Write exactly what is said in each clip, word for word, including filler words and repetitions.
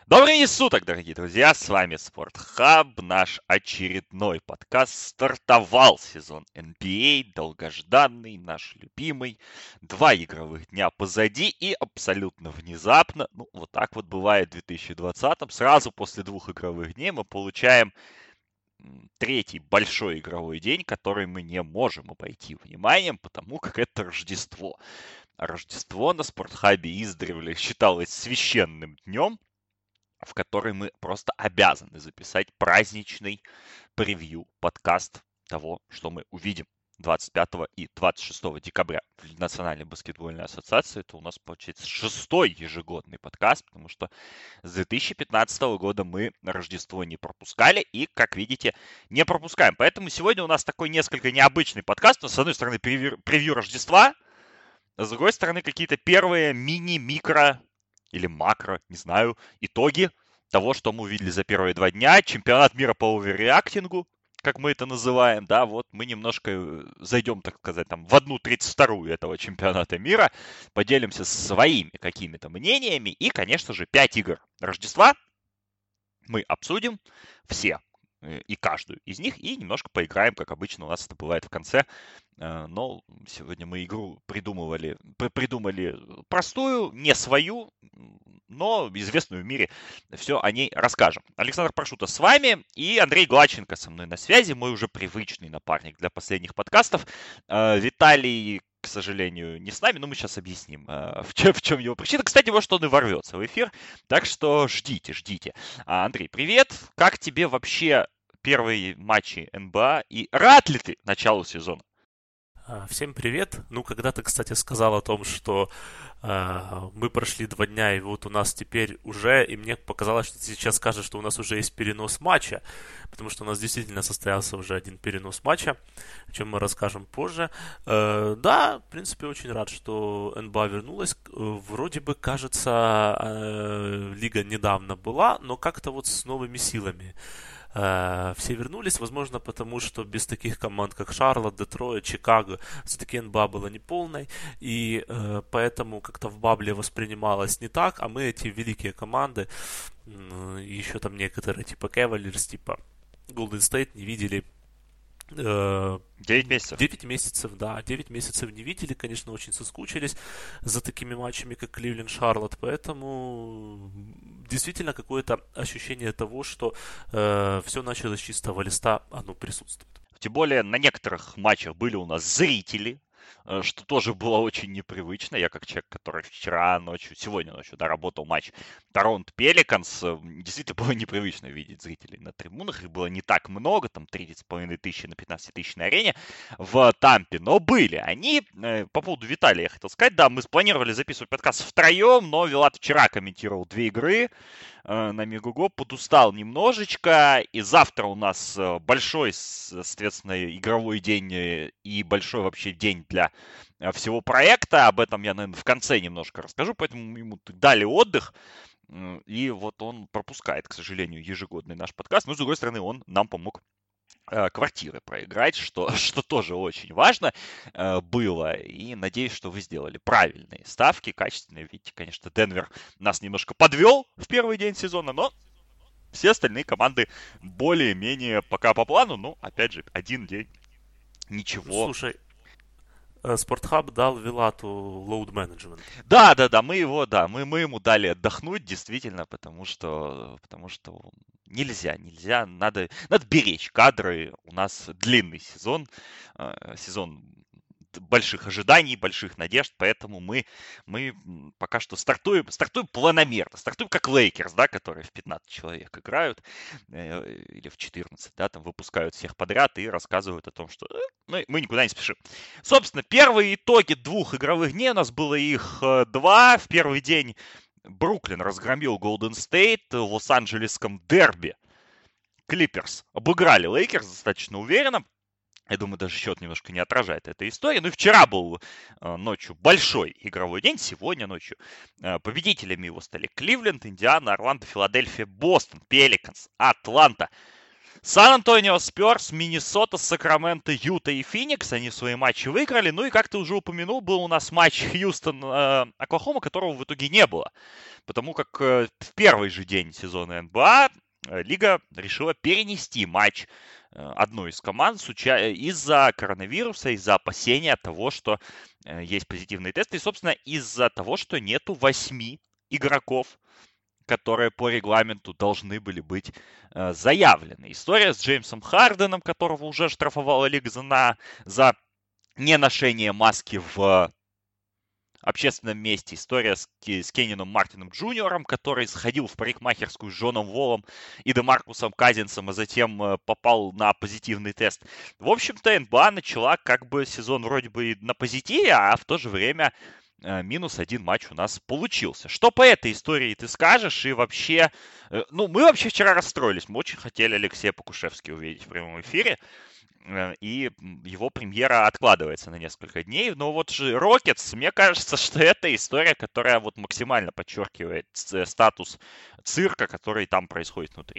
Добрый день суток, дорогие друзья, с вами Спортхаб, наш очередной подкаст. Стартовал сезон эн би эй, долгожданный, наш любимый. Два игровых дня позади и абсолютно внезапно, ну вот так вот бывает в две тысячи двадцатом, сразу после двух игровых дней мы получаем м, третий большой игровой день, который мы не можем обойти вниманием, потому как это Рождество. А Рождество на Спортхабе издревле считалось священным днем, в которой мы просто обязаны записать праздничный превью, подкаст того, что мы увидим двадцать пятого и двадцать шестого декабря в Национальной баскетбольной ассоциации. Это у нас, получается, шестой ежегодный подкаст, потому что с две тысячи пятнадцатого года мы Рождество не пропускали и, как видите, не пропускаем. Поэтому сегодня у нас такой несколько необычный подкаст. Но, с одной стороны, превью, превью Рождества, а с другой стороны, какие-то первые мини-микро или макро, не знаю, итоги того, что мы увидели за первые два дня. Чемпионат мира по оверреактингу, как мы это называем, да, вот мы немножко э, зайдем, так сказать, там в одну тридцать вторую этого чемпионата мира, поделимся своими какими-то мнениями и, конечно же, пять игр Рождества мы обсудим все э, и каждую из них, и немножко поиграем, как обычно у нас это бывает в конце. Э, Но сегодня мы игру придумывали, при- придумали простую, не свою, м, но известную в мире. Все о ней расскажем. Александр Паршута с вами и Андрей Гладченко со мной на связи, мой уже привычный напарник для последних подкастов. Э, Виталий, к сожалению, не с нами, но мы сейчас объясним, э, в чем, в чем его причина. Кстати, может, он и ворвется в эфир, так что ждите, ждите. А, Андрей, привет. Как тебе вообще первые матчи эн бэ а и рад ли ты началу сезона? А, Всем привет. Ну, когда ты, кстати, сказал о том, что а, мы прошли два дня, и вот у нас теперь уже, и мне показалось, что ты сейчас скажешь, что у нас уже есть перенос матча, потому что у нас действительно состоялся уже один перенос матча, о чем мы расскажем позже. Э, да, в принципе, очень рад, что эн бэ а вернулась. Э, Вроде бы, кажется, э, лига недавно была, но как-то вот с новыми силами. Э, Все вернулись, возможно, потому что без таких команд, как Шарлотт, Детройт, Чикаго, все-таки эн бэ а была неполной, и э, поэтому как-то в бабле воспринималось не так, а мы эти великие команды, м, еще там некоторые типа Cavaliers, типа Golden State не видели э, Девять месяцев. девять месяцев, да, девять месяцев не видели, конечно, очень соскучились за такими матчами, как Кливленд, Шарлотт, поэтому действительно какое-то ощущение того, что э, все началось с чистого листа, оно присутствует. Тем более на некоторых матчах были у нас зрители, э, что тоже было очень непривычно. Я как человек, который вчера ночью, сегодня ночью, да, работал матч Торонто Пеликанс, э, действительно было непривычно видеть зрителей на трибунах. Их было не так много, там тридцать с половиной тысячи на пятнадцать тысяч на арене в Тампе, но были они. Э, По поводу Виталия я хотел сказать, да, мы спланировали записывать подкаст втроем, но Вилат вчера комментировал две игры э, на Мегаго, подустал немножечко, и завтра у нас э, большой, соответственно, игровой день э, и большой вообще день для э, всего проекта. Об этом я, наверное, в конце немножко расскажу, поэтому ему дали отдых, м, и вот он пропускает, к сожалению, ежегодный наш подкаст, но, с другой стороны, он нам помог э, квартиры проиграть, что, что тоже очень важно э, было. И надеюсь, что вы сделали правильные ставки, качественные. Видите, конечно, Денвер нас немножко подвел в первый день сезона, но все остальные команды более-менее пока по плану. Ну, опять же, один день, Ну, ничего. слушай, э, Спортхаб дал Вилату load management. Да, да, да, мы его, да, мы, мы ему дали отдохнуть, действительно, потому что, потому что нельзя, нельзя, надо, надо беречь кадры. У нас длинный сезон, э, сезон больших ожиданий, больших надежд, поэтому мы, мы пока что стартуем, стартуем планомерно, стартуем как Лейкерс, да, которые в пятнадцать человек играют, э, или в четырнадцать, да, там выпускают всех подряд и рассказывают о том, что э, мы, мы никуда не спешим. Собственно, первые итоги двух игровых дней, у нас было их э, два. В первый день Бруклин разгромил Голден Стейт в Лос-Анджелесском дерби. Клиперс обыграли Лейкерс достаточно уверенно. Я думаю, даже счет немножко не отражает этой истории. Ну и вчера был э, ночью большой игровой день, сегодня ночью. Э, победителями его стали Кливленд, Индиана, Орландо, Филадельфия, Бостон, Пеликанс, Атланта. Сан-Антонио Спёрс, Миннесота, Сакраменто, Юта и Феникс, они свои матчи выиграли. Ну и, как ты уже упомянул, был у нас матч Хьюстон-Оклахома, которого в итоге не было. Потому как в первый же день сезона эн бэ а лига решила перенести матч одной из команд из-за коронавируса, из-за опасения того, что есть позитивные тесты, и, собственно, из-за того, что нету восьми игроков, которые по регламенту должны были быть э, заявлены. История с Джеймсом Харденом, которого уже штрафовала лига за, на, за неношение маски в общественном месте. История с, с Кеннином Мартином Джуниором, который сходил в парикмахерскую с Джоном Волом и Демаркусом Казинсом, а затем э, попал на позитивный тест. В общем-то, эн бэ а начала как бы сезон вроде бы на позитиве, а в то же время минус один матч у нас получился. Что по этой истории ты скажешь? И вообще, ну, мы вообще вчера расстроились. Мы очень хотели Алексея Покушевски увидеть в прямом эфире. И его премьера откладывается на несколько дней. Но вот же Рокетс, мне кажется, что это история, которая вот максимально подчеркивает статус цирка, который там происходит внутри.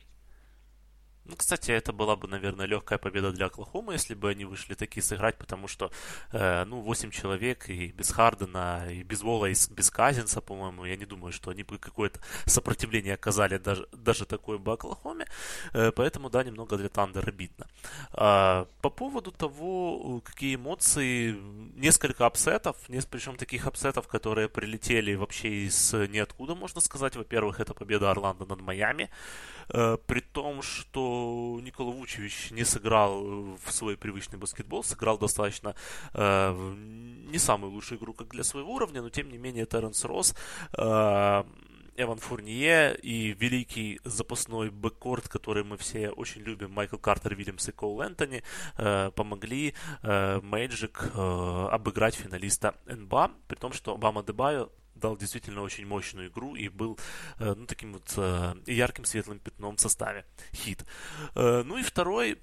Ну, кстати, это была бы, наверное, легкая победа для Оклахомы, если бы они вышли такие сыграть, потому что, э, ну, восемь человек и без Хардена, и без Вола, и без Казинса, по-моему, я не думаю, что они бы какое-то сопротивление оказали даже, даже такой бы Оклахоме, э, поэтому, да, немного для Тандера обидно. Э, по поводу того, какие эмоции, несколько апсетов, причем таких апсетов, которые прилетели вообще из ниоткуда, можно сказать. Во-первых, это победа Орландо над Майами, э, при том, что Никола Вучевич не сыграл в свой привычный баскетбол, сыграл достаточно э, не самую лучшую игру, как для своего уровня, но тем не менее Терренс Росс, э, Эван Фурнье и великий запасной бэккорт, который мы все очень любим, Майкл Картер Вильямс и Коул Энтони, э, помогли э, Мэджик э, обыграть финалиста эн бэ а, при том, что Бама Дебайо дал действительно очень мощную игру и был э, ну, таким вот э, ярким светлым пятном в составе. Хит. Э, ну и второй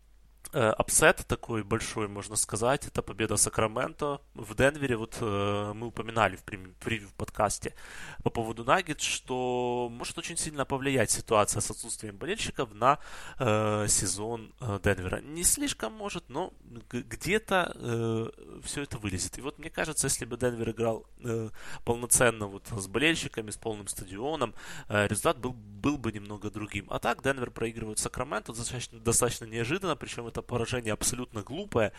апсет такой большой, можно сказать, это победа Сакраменто в Денвере. Вот э, мы упоминали в превью в подкасте по поводу Наггетс, что может очень сильно повлиять ситуация с отсутствием болельщиков на э, сезон э, Денвера. Не слишком может, но где-то э, все это вылезет. И вот мне кажется, если бы Денвер играл э, полноценно вот с болельщиками, с полным стадионом, э, результат был, был бы немного другим. А так Денвер проигрывает Сакраменто достаточно, достаточно неожиданно, причем это поражение абсолютно глупое.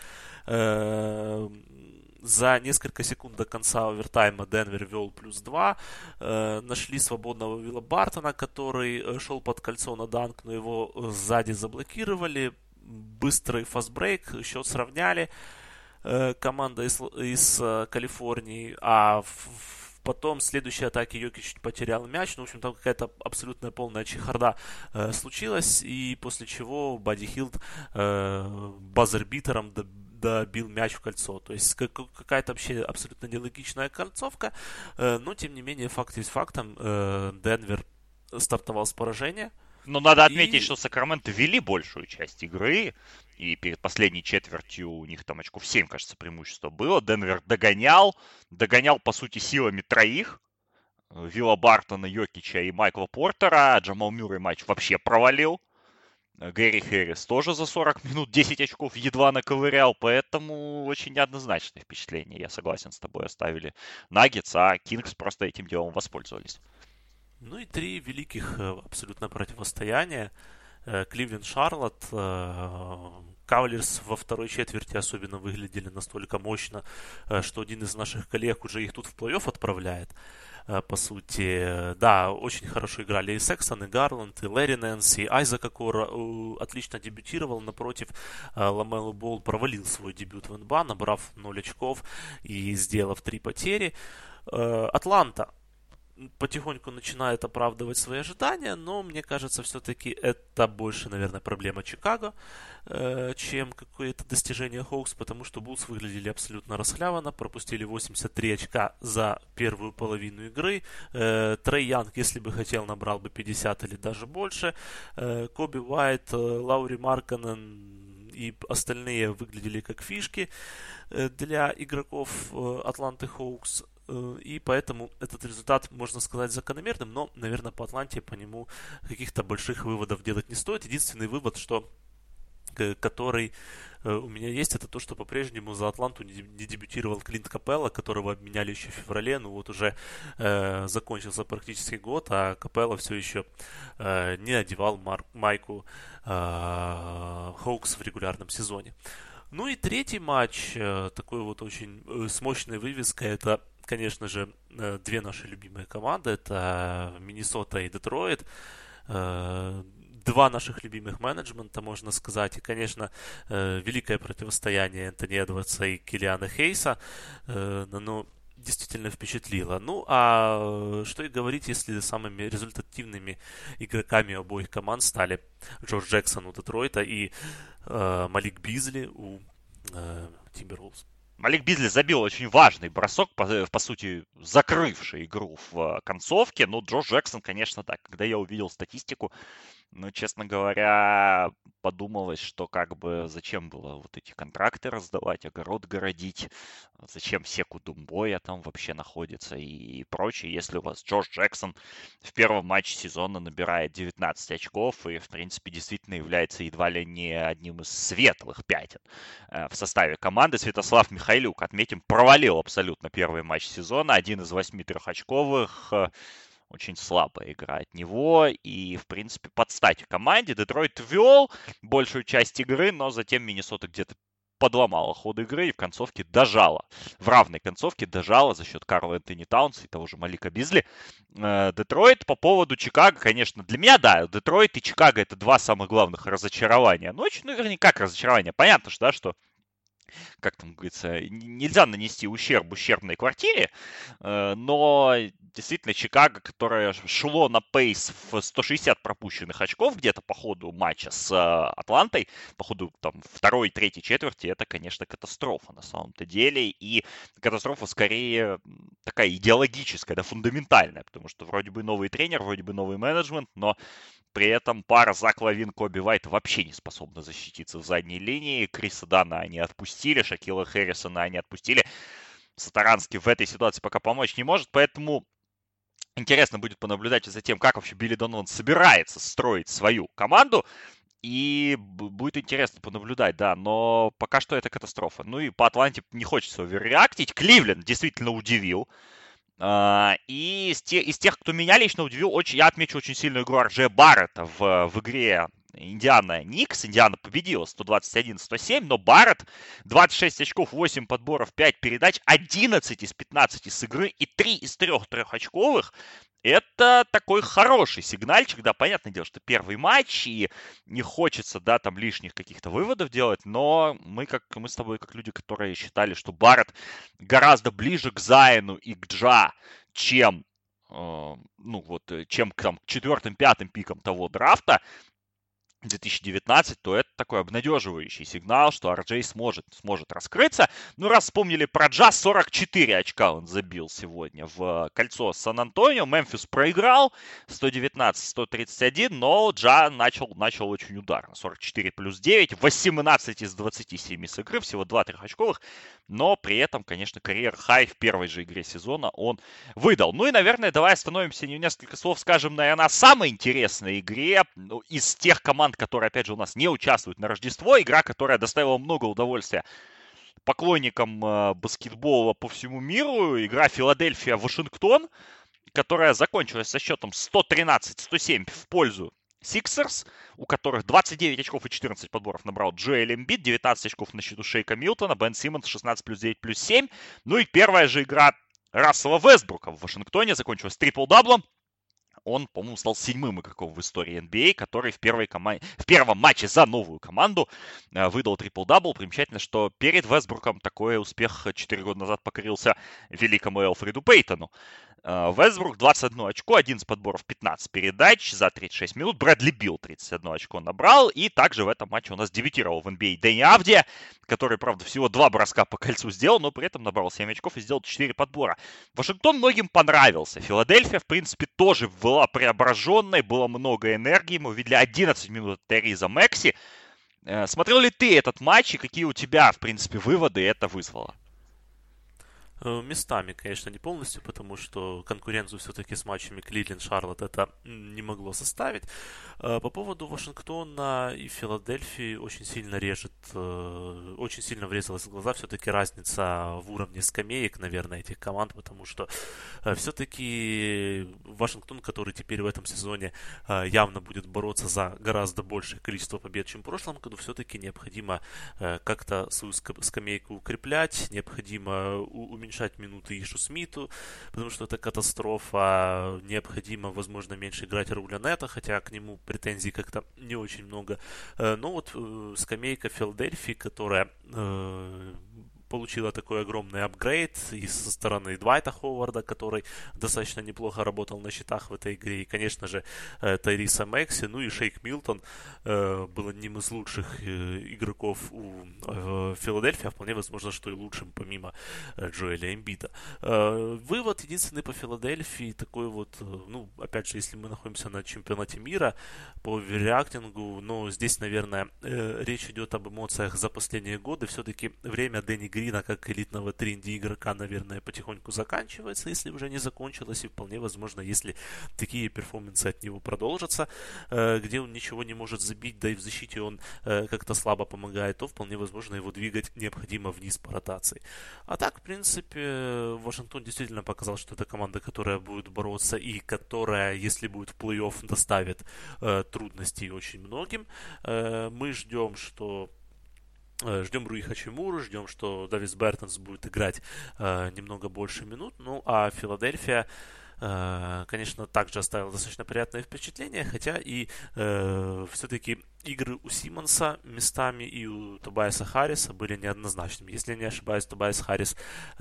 За несколько секунд до конца овертайма Денвер вел плюс два. Нашли свободного Вилла Бартона, который шел под кольцо на данк, но его сзади заблокировали. Быстрый фастбрейк, счет сравняли. Команда из, из Калифорнии. А в Потом в следующей атаке Йокич чуть потерял мяч. Ну, в общем, там какая-то абсолютная полная чехарда э, случилась. И после чего Бадди Хилд э, базербитером добил мяч в кольцо. То есть как, какая-то вообще абсолютно нелогичная концовка. Э, но, тем не менее, факт есть фактом. Э, Денвер стартовал с поражения. Но надо отметить, и... что Сакраменто вели большую часть игры. И перед последней четвертью у них там очков семь, кажется, преимущество было. Денвер догонял. Догонял, по сути, силами троих. Вилла Бартона, Йокича и Майкла Портера. Джамал Мюррей матч вообще провалил. Гэри Хэррис тоже за сорок минут десять очков едва наковырял. Поэтому очень неоднозначное впечатление. Я согласен с тобой, оставили Наггетс, а Кингс просто этим делом воспользовались. Ну и три великих абсолютно противостояния. Кливленд-Шарлотт. Кавалерс во второй четверти особенно выглядели настолько мощно, что один из наших коллег уже их тут в плей-офф отправляет. По сути, да, очень хорошо играли и Секстон, и Гарланд, и Лэри Нэнс, и Айзека Кора отлично дебютировал. Напротив, Ламело Болл провалил свой дебют в эн бэ а, набрав ноль очков и сделав три потери. Атланта потихоньку начинает оправдывать свои ожидания, но мне кажется, все-таки это больше, наверное, проблема Чикаго, э, чем какое-то достижение Хоукс, потому что Буллс выглядели абсолютно расхляванно, пропустили восемьдесят три очка за первую половину игры. Э, Трей Янг, если бы хотел, набрал бы пятьдесят или даже больше. Э, Коби Уайт, э, Лаури Маркканен и остальные выглядели как фишки для игроков Атланты Хоукс. и поэтому этот результат, можно сказать, закономерным, но, наверное, по Атланте по нему каких-то больших выводов делать не стоит. Единственный вывод, что который у меня есть, это то, что по-прежнему за Атланту не дебютировал Клинт Капелла, которого обменяли еще в феврале. Ну вот уже э, закончился практически год, а Капелла все еще э, не одевал мар- майку э, Хоукс в регулярном сезоне. Ну и третий матч, э, такой вот очень э, с мощной вывеской, это, конечно же, э, две наши любимые команды, это Миннесота и Детройт. Э, Два наших любимых менеджмента, можно сказать. И, конечно, э, великое противостояние Энтони Эдвардса и Киллиана Хейса. Э, ну, действительно впечатлило. Ну, а что и говорить, если самыми результативными игроками обоих команд стали Джордж Джексон у Детройта и э, Малик Бизли у э, Тимберлвулвс. Малик Бизли забил очень важный бросок, по, по сути, закрывший игру в концовке. Но Джордж Джексон, конечно, так. Когда я увидел статистику, ну, честно говоря, подумалось, что как бы зачем было вот эти контракты раздавать, огород городить, зачем Секу Думбоя там вообще находится и прочее, если у вас Джордж Джексон в первом матче сезона набирает девятнадцать очков и, в принципе, действительно является едва ли не одним из светлых пятен в составе команды. Святослав Михайлюк, отметим, провалил абсолютно первый матч сезона, один из восьми трехочковых. Очень слабая игра от него и, в принципе, под стать команде. Детройт вел большую часть игры, но затем Миннесота где-то подломала ход игры и в концовке дожала. В равной концовке дожала за счет Карла Энтони Таунса и того же Малика Бизли. Детройт по поводу Чикаго, конечно, для меня, да, Детройт и Чикаго это два самых главных разочарования. Ну, очень, ну, вернее, как разочарование. Понятно, что, да, что как там говорится, нельзя нанести ущерб ущербной квартире, но действительно Чикаго, которое шло на пейс в сто шестьдесят пропущенных очков где-то по ходу матча с Атлантой, по ходу там второй, третьей четверти, это, конечно, катастрофа на самом-то деле, и катастрофа скорее такая идеологическая, да, фундаментальная, потому что вроде бы новый тренер, вроде бы новый менеджмент, но при этом пара Зак Лавин, Коби Уайт вообще не способна защититься в задней линии. Криса Дана они отпустили, Шакила Хэррисона они отпустили. Сатаранский в этой ситуации пока помочь не может, поэтому интересно будет понаблюдать за тем, как вообще Билли Донован собирается строить свою команду. И будет интересно понаблюдать, да, но пока что это катастрофа. Ну и по Атланте не хочется оверреактить. Кливленд действительно удивил. Uh, и из, те, из тех, кто меня лично удивил, очень, я отмечу очень сильную игру Ар Джея Барретта в, в игре Индиана Никс. Индиана победила сто двадцать один сто семь, но Барретт двадцать шесть очков, восемь подборов, пять передач, одиннадцать из пятнадцати с игры и три из трех трехочковых. Это такой хороший сигнальчик, да, понятное дело, что первый матч, и не хочется, да, там лишних каких-то выводов делать, но мы, как, мы с тобой, как люди, которые считали, что Барретт гораздо ближе к Зайну и к Джа, чем, э, ну, вот, чем к, там, к четвертым-пятым пикам того драфта, две тысячи девятнадцать, то это такой обнадеживающий сигнал, что Ар Джей сможет, сможет раскрыться. Ну, раз вспомнили про Джа, сорок четыре очка он забил сегодня в кольцо Сан-Антонио. Мемфис проиграл сто девятнадцать сто тридцать один, но Джа начал, начал очень ударно. сорок четыре плюс девять, восемнадцать из двадцати семи с игры, всего два трехочковых. Но при этом, конечно, карьер-хай в первой же игре сезона он выдал. Ну и, наверное, давай остановимся, несколько слов скажем, наверное, о самой интересной игре ну, из тех команд, которые, опять же, у нас не участвуют на Рождество. Игра, которая доставила много удовольствия поклонникам э, баскетбола по всему миру. Игра Филадельфия-Вашингтон, которая закончилась со счетом сто тринадцать сто семь в пользу Сиксерс, у которых двадцать девять очков и четырнадцать подборов набрал Джоэль Эмбит, девятнадцать очков на счету Шейка Милтона, Бен Симмонс шестнадцать плюс девять плюс семь. Ну и первая же игра Рассела Вестбрука в Вашингтоне закончилась трипл-даблом. Он, по-моему, стал седьмым игроком в истории эн би эй, который в, первой коман... в первом матче за новую команду э, выдал трипл-дабл. Примечательно, что перед Вестбруком такой успех четыре года назад покорился великому Элфреду Пейтону. Э, Вестбрук двадцать одно очко, одиннадцать подборов, пятнадцать передач за тридцать шесть минут. Брэдли Билл тридцать одно очко набрал. И также в этом матче у нас дебютировал в эн би эй Дэнни Авдия, который, правда, всего два броска по кольцу сделал, но при этом набрал семь очков и сделал четыре подбора. Вашингтон многим понравился. Филадельфия, в принципе, тоже была преображенной, было много энергии. Мы увидели одиннадцать минут от Териза Мэкси. Смотрел ли ты этот матч и какие у тебя, в принципе, выводы это вызвало? Местами, конечно, не полностью, потому что конкуренцию все-таки с матчами Кливленд-Шарлотт это не могло составить. По поводу Вашингтона и Филадельфии очень сильно режет, очень сильно врезалась в глаза все-таки разница в уровне скамеек, наверное, этих команд, потому что все-таки Вашингтон, который теперь в этом сезоне явно будет бороться за гораздо большее количество побед, чем в прошлом году, все-таки необходимо как-то свою скамейку укреплять, необходимо уменьшать уменьшать минуты Ишу Смиту, потому что это катастрофа. Необходимо, возможно, меньше играть Рулянета, хотя к нему претензий как-то не очень много. Но вот скамейка Филадельфии, которая получила такой огромный апгрейд и со стороны Двайта Ховарда, который достаточно неплохо работал на счетах в этой игре, и, конечно же, Тайриса Мэкси, ну и Шейк Милтон э, был одним из лучших э, игроков у э, Филадельфии, а вполне возможно, что и лучшим помимо э, Джоэля Эмбида. Э, вывод единственный по Филадельфии такой вот, э, ну, опять же, если мы находимся на чемпионате мира по оверреактингу, но здесь, наверное, э, речь идет об эмоциях за последние годы, все-таки время Дэнни Грина как элитного три эн ди игрока, наверное, потихоньку заканчивается, если уже не закончилось, и вполне возможно, если такие перформансы от него продолжатся, где он ничего не может забить, да и в защите он как-то слабо помогает, то вполне возможно его двигать необходимо вниз по ротации. А так, в принципе, Вашингтон действительно показал, что это команда, которая будет бороться и которая, если будет в плей-офф, доставит трудностей очень многим. Мы ждем, что Ждем Руи Хачимуру, ждем, что Давис Бертонс будет играть э, немного больше минут. Ну, а Филадельфия, э, конечно, также оставила достаточно приятное впечатление, хотя и э, все-таки игры у Симмонса местами и у Тобайаса Харриса были неоднозначными. Если я не ошибаюсь, Тобайас Харрис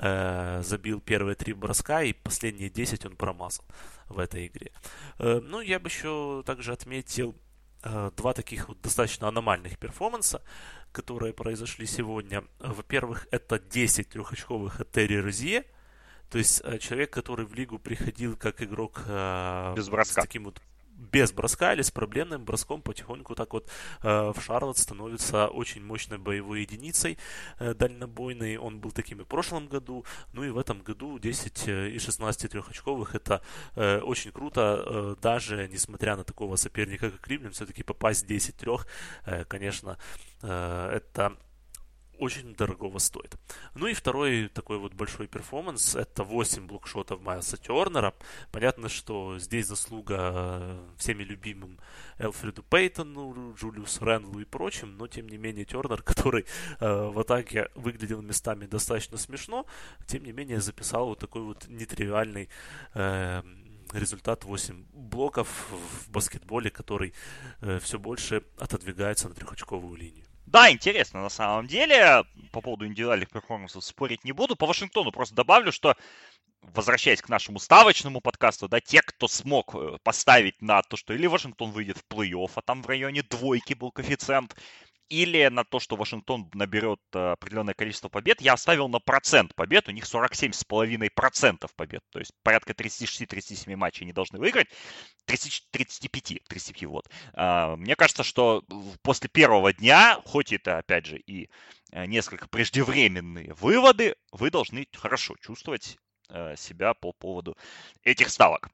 э, забил первые три броска, и последние десять он промазал в этой игре. Э, ну, я бы еще также отметил два таких вот достаточно аномальных перформанса, которые произошли сегодня. Во-первых, это десять трехочковых от Терри Розье, то есть человек, который в лигу приходил как игрок без броска. с таким вот без броска или с проблемным броском, потихоньку так вот э, в Шарлотт становится очень мощной боевой единицей э, дальнобойной. Он был таким и в прошлом году, ну и в этом году десять из шестнадцати трехочковых это э, очень круто, э, даже несмотря на такого соперника, как Кливленд, все-таки попасть десять трех, э, конечно, э, это очень дорогого стоит. Ну и второй такой вот большой перформанс — это восемь блокшотов Майлса Тернера. Понятно, что здесь заслуга всеми любимым Элфреду Пейтону, Джулиусу Рэндлу и прочим, но тем не менее Тернер, который э, в атаке выглядел местами достаточно смешно, тем не менее записал вот такой вот нетривиальный э, результат: восемь блоков в баскетболе, который э, все больше отодвигается на трехочковую линию. Да, интересно на самом деле. По поводу индивидуальных перформансов спорить не буду. По Вашингтону просто добавлю, что, возвращаясь к нашему ставочному подкасту, да, те, кто смог поставить на то, что или Вашингтон выйдет в плей-офф, а там в районе двойки был коэффициент, или на то, что Вашингтон наберет определенное количество побед, я оставил на процент побед. У них сорок семь целых пять десятых процента побед. То есть порядка тридцать шесть тридцать семь матчей они должны выиграть. тридцать, тридцать пять, тридцать пять, вот. Мне кажется, что после первого дня, хоть это, опять же, и несколько преждевременные выводы, вы должны хорошо чувствовать себя по поводу этих ставок.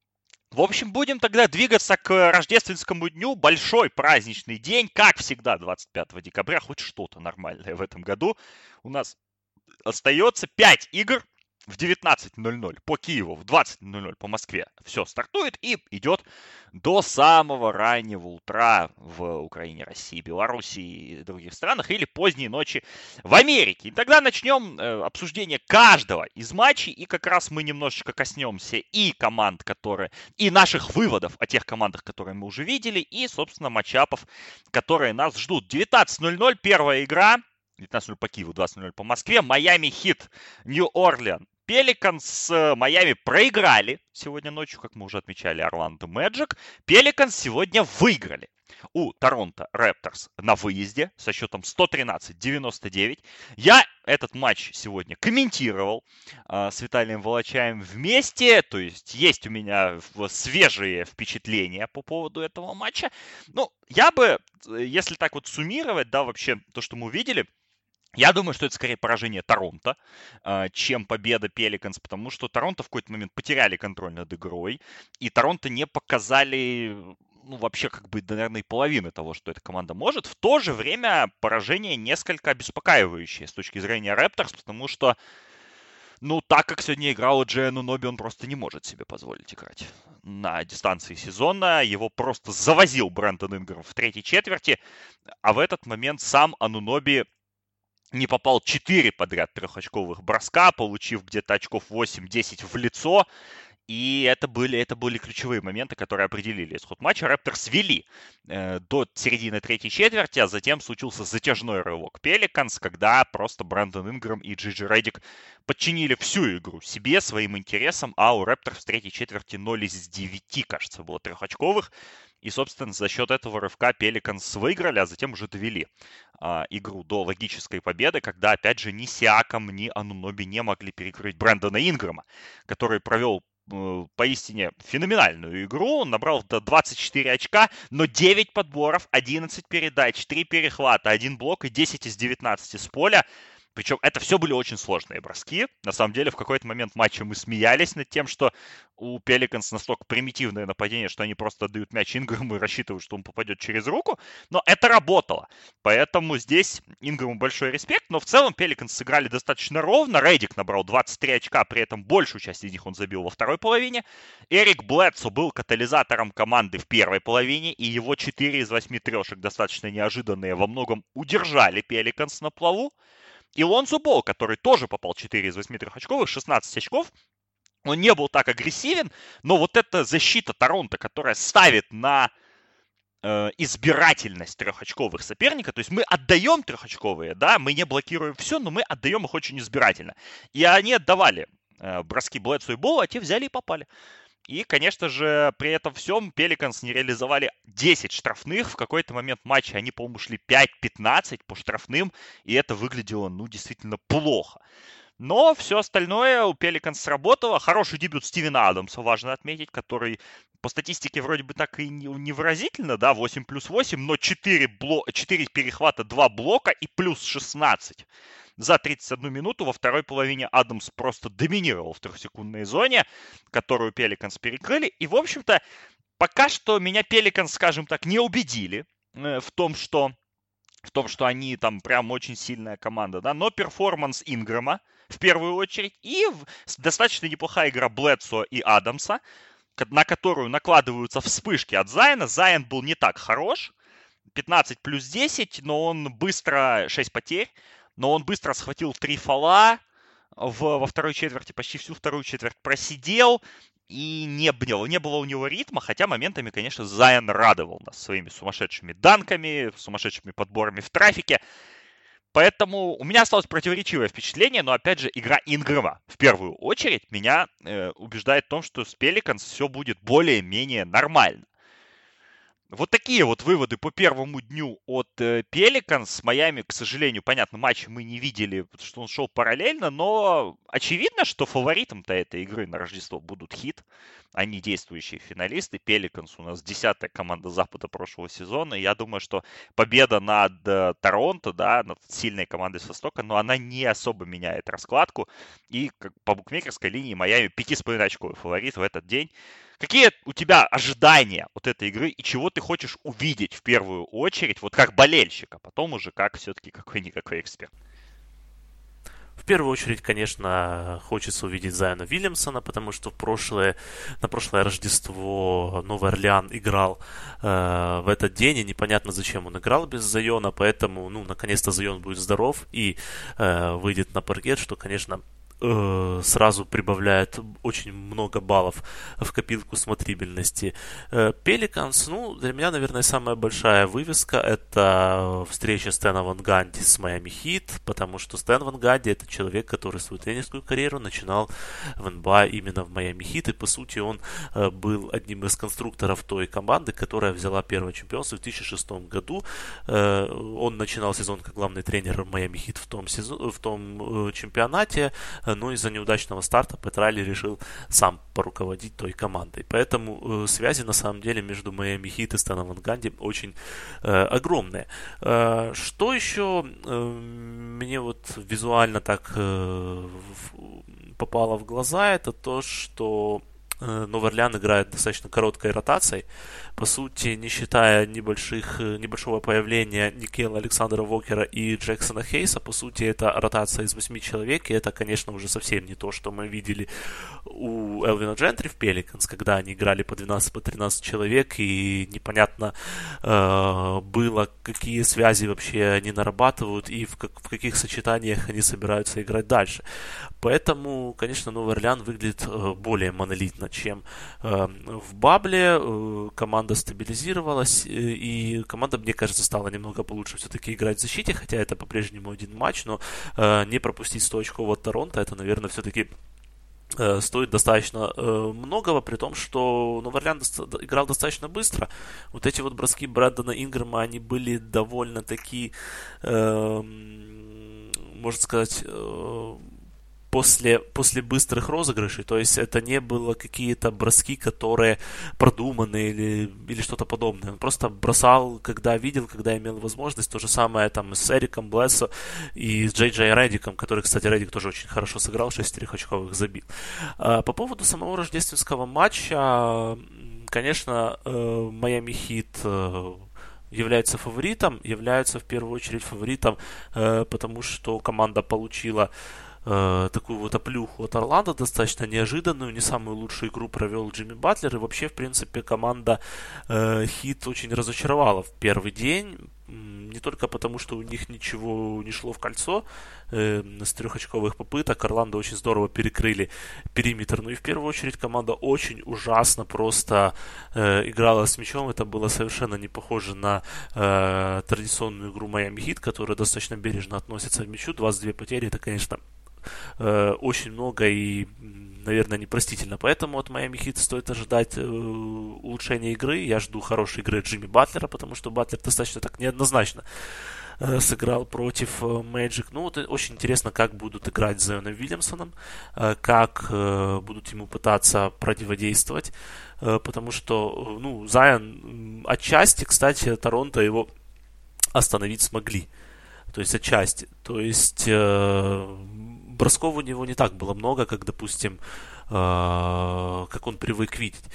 В общем, будем тогда двигаться к рождественскому дню. Большой праздничный день, как всегда, двадцать пятого декабря. Хоть что-то нормальное в этом году. У нас остается пять игр в девятнадцать ноль ноль по Киеву, в двадцать ноль ноль по Москве. Все стартует и идет до самого раннего утра в Украине, России, Беларуси и других странах, или поздней ночи в Америке. И тогда начнем э, обсуждение каждого из матчей, и как раз мы немножечко коснемся и команд, которые, и наших выводов о тех командах, которые мы уже видели, и, собственно, матчапов, которые нас ждут. девятнадцать ноль ноль первая игра. девятнадцать ноль по Киеву, двадцать ноль по Москве. Майами Хит, Нью-Орлеан. Пеликанс с Майами проиграли сегодня ночью, как мы уже отмечали, Орландо Мэджик. Пеликанс сегодня выиграли у Торонто Репторс на выезде со счетом сто тринадцать девяносто девять. Я этот матч сегодня комментировал э, с Виталием Волочаем вместе, то есть есть у меня свежие впечатления по поводу этого матча. Ну, я бы, если так вот суммировать, да, вообще то, что мы увидели, Я думаю, что это скорее поражение Торонто, чем победа Пеликанс, потому что Торонто в какой-то момент потеряли контроль над игрой, и Торонто не показали, ну, вообще, как бы, наверное, и половины того, что эта команда может. В то же время поражение несколько обеспокаивающее с точки зрения Рапторс, потому что, ну, так как сегодня играл Джей Ануноби, он просто не может себе позволить играть на дистанции сезона. Его просто завозил Брэндон Инграм в третьей четверти, а в этот момент сам Ануноби не попал четыре подряд трехочковых броска, получив где-то очков восемь-десять в лицо. И это были, это были ключевые моменты, которые определили исход матча. Рапторс вели э, до середины третьей четверти, а затем случился затяжной рывок Пеликанс, когда просто Брэндон Инграм и Джиджи Реддик подчинили всю игру себе, своим интересам, а у Рапторс в третьей четверти ноль из девяти, кажется, было трехочковых. И, собственно, за счет этого рывка Пеликанс выиграли, а затем уже довели а, игру до логической победы, когда, опять же, ни Сиакам, ни Ануноби не могли перекрыть Брэндона Инграма, который провел э, поистине феноменальную игру. Он набрал двадцать четыре очка, но девять подборов, одиннадцать передач, три перехвата, один блок и десять из девятнадцати с поля. Причем это все были очень сложные броски. На самом деле, в какой-то момент матча мы смеялись над тем, что у Пеликанс настолько примитивное нападение, что они просто отдают мяч Инграму и рассчитывают, что он попадет через руку. Но это работало. Поэтому здесь Инграму большой респект. Но в целом Пеликанс сыграли достаточно ровно. Реддик набрал двадцать три очка, при этом большую часть из них он забил во второй половине. Эрик Блэдсо был катализатором команды в первой половине, и его четыре из восьми трешек, достаточно неожиданные, во многом удержали Пеликанс на плаву. И Лонзо Бол, который тоже попал четыре из восьми трехочковых, шестнадцать очков. Он не был так агрессивен, но вот эта защита Торонто, которая ставит на э, избирательность трехочковых соперника, то есть мы отдаем трехочковые, да, мы не блокируем все, но мы отдаем их очень избирательно. И они отдавали э, броски Блэдсо и Болу, а те взяли и попали. И, конечно же, при этом всем Пеликанс не реализовали десять штрафных. В какой-то момент матча они, по-моему, шли пять-пятнадцать по штрафным, и это выглядело, ну, действительно плохо. Но все остальное у Пеликанс сработало. Хороший дебют Стивена Адамса, важно отметить, который по статистике вроде бы так и невыразительно, да, восемь плюс восемь, но четыре, бло... четыре перехвата, два блока и плюс шестнадцать. За тридцать одну минуту во второй половине Адамс просто доминировал в трехсекундной зоне, которую Пеликанс перекрыли. И, в общем-то, пока что меня Пеликанс, скажем так, не убедили э, в том, что в том, что они там прям очень сильная команда, да, но перформанс Инграма в первую очередь и достаточно неплохая игра Блэдсо и Адамса, на которую накладываются вспышки от Зайна. Зайн был не так хорош, пятнадцать плюс десять, но он быстро, шесть потерь, но он быстро схватил три фола, в, во второй четверти почти всю вторую четверть просидел, и не было, не было у него ритма, хотя моментами, конечно, Зайон радовал нас своими сумасшедшими данками, сумасшедшими подборами в трафике. Поэтому у меня осталось противоречивое впечатление, но, опять же, игра Инграма в первую очередь меня э, убеждает в том, что с Пеликанс все будет более-менее нормально. Вот такие вот выводы по первому дню от Пеликанс. С Майами, к сожалению, понятно, матч мы не видели, потому что он шел параллельно, но очевидно, что фаворитом-то этой игры на Рождество будут Хит. Они действующие финалисты. Пеликанс у нас десятая команда Запада прошлого сезона. Я думаю, что победа над Торонто, да, над сильной командой с Востока, но она не особо меняет раскладку. И как по букмекерской линии Майами пять с половиной очковый фаворит в этот день. Какие у тебя ожидания от этой игры и чего ты хочешь увидеть в первую очередь, вот как болельщик, а потом уже как все-таки какой-никакой эксперт? В первую очередь, конечно, хочется увидеть Зайона Вильямсона, потому что в прошлое, на прошлое Рождество Новый Орлеан играл э, в этот день, и непонятно, зачем он играл без Зайона, поэтому, ну, наконец-то Зайон будет здоров и э, выйдет на паркет, что, конечно, сразу прибавляет очень много баллов в копилку смотрибельности. Пеликанс, ну, для меня, наверное, самая большая вывеска — это встреча Стэна Ван Ганди с Майами Хит, потому что Стэн Ван Ганди — это человек, который свою тренерскую карьеру начинал в эн би эй именно в Майами Хит, и, по сути, он был одним из конструкторов той команды, которая взяла первое чемпионство в две тысячи шестом году. Он начинал сезон как главный тренер Майами Хит в том, сезон, в том чемпионате, но из-за неудачного старта Пэт Райли решил сам поруководить той командой. Поэтому связи на самом деле между Майами Хит и Стэном Ван Ганди очень огромные. Что еще мне вот визуально так попало в глаза, это то, что Новый Орлеан играет достаточно короткой ротацией. По сути, не считая небольших, небольшого появления Никела Александра Вокера и Джексона Хейса, по сути, это ротация из восьми человек, и это, конечно, уже совсем не то, что мы видели у Элвина Джентри в Пеликанс, когда они играли по двенадцать, по тринадцать человек, и непонятно э, было, какие связи вообще они нарабатывают и в, как, в каких сочетаниях они собираются играть дальше. Поэтому, конечно, Новый Орлеан выглядит э, более монолитно, чем э, в Бабле. Э, команда стабилизировалась, и команда, мне кажется, стала немного получше все-таки играть в защите, хотя это по-прежнему один матч, но э, не пропустить сто очков от Торонто, это, наверное, все-таки э, стоит достаточно э, многого, при том, что Новый Орлеан доста- играл достаточно быстро. Вот эти вот броски Брэндона Ингрэма, они были довольно-таки, э, можно сказать, э, После, после быстрых розыгрышей, то есть это не было какие-то броски, которые продуманы или, или что-то подобное. Он просто бросал, когда видел, когда имел возможность. То же самое там с Эриком Блессо и с Джей Джей Реддиком, который, кстати, Реддик тоже очень хорошо сыграл, шесть четырехочковых забил. По поводу самого рождественского матча, конечно, Майами Хит является фаворитом, является в первую очередь фаворитом, потому что команда получила такую вот оплюху от Орландо, достаточно неожиданную, не самую лучшую игру провел Джимми Батлер, и вообще, в принципе, команда э, Хит очень разочаровала в первый день, не только потому, что у них ничего не шло в кольцо э, с трехочковых попыток, Орландо очень здорово перекрыли периметр, но и в первую очередь команда очень ужасно просто э, играла с мячом, это было совершенно не похоже на э, традиционную игру Майами Хит, которая достаточно бережно относится к мячу, двадцать две потери, это, конечно, очень много и, наверное, непростительно. Поэтому от Майами Хит стоит ожидать э, улучшения игры. Я жду хорошей игры Джимми Батлера, потому что Батлер достаточно так неоднозначно э, сыграл против Мэджик. Ну, вот очень интересно, как будут играть с Зайоном Вильямсоном, э, как э, будут ему пытаться противодействовать, э, потому что, ну, Зайон отчасти, кстати, Торонто его остановить смогли. То есть отчасти. То есть э, бросков у него не так было много, как, допустим, э, как он привык видеть.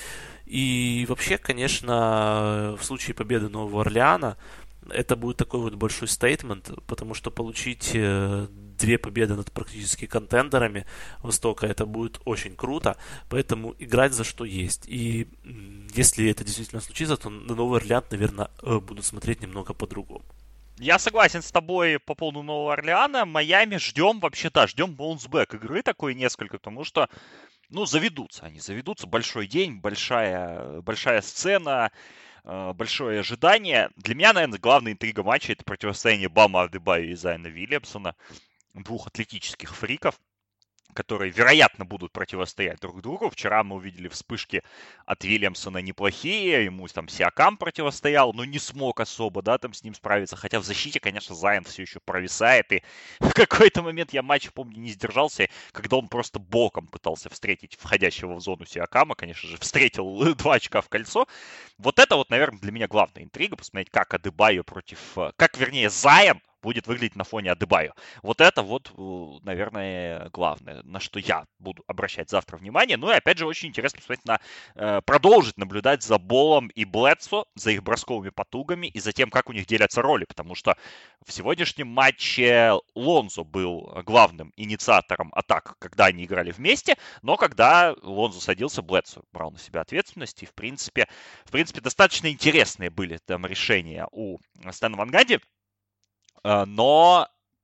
И вообще, конечно, в случае победы Нового Орлеана это будет такой вот большой стейтмент, потому что получить э, две победы над практически контендерами Востока, это будет очень круто, поэтому играть за что есть. И если это действительно случится, то на Новый Орлеан, наверное, будут смотреть немного по-другому. Я согласен с тобой по поводу Нового Орлеана. Майами ждем вообще, да, ждем боунсбэк игры такой несколько, потому что, ну, заведутся они, заведутся. Большой день, большая, большая сцена, э, большое ожидание. Для меня, наверное, главная интрига матча — это противостояние Бама Адебайо и Зайона Вильямсона, двух атлетических фриков, которые, вероятно, будут противостоять друг другу. Вчера мы увидели вспышки от Вильямсона неплохие, ему там Сиакам противостоял, но не смог особо, да, там с ним справиться. Хотя в защите, конечно, Зайон все еще провисает, и в какой-то момент я матч, помню, не сдержался, когда он просто боком пытался встретить входящего в зону Сиакама, конечно же, встретил два очка в кольцо. Вот это вот, наверное, для меня главная интрига, посмотреть, как Адебайо против, как, вернее, Зайон будет выглядеть на фоне Адебайо. Вот это вот, наверное, главное, на что я буду обращать завтра внимание. Ну и опять же, очень интересно посмотреть на, э, продолжить наблюдать за Болом и Блэдсо, за их бросковыми потугами и за тем, как у них делятся роли. Потому что в сегодняшнем матче Лонзо был главным инициатором атак, когда они играли вместе, но когда Лонзо садился, Блэдсо брал на себя ответственность. И, в принципе, в принципе, достаточно интересные были там решения у Стэна Ван Ганди. Но,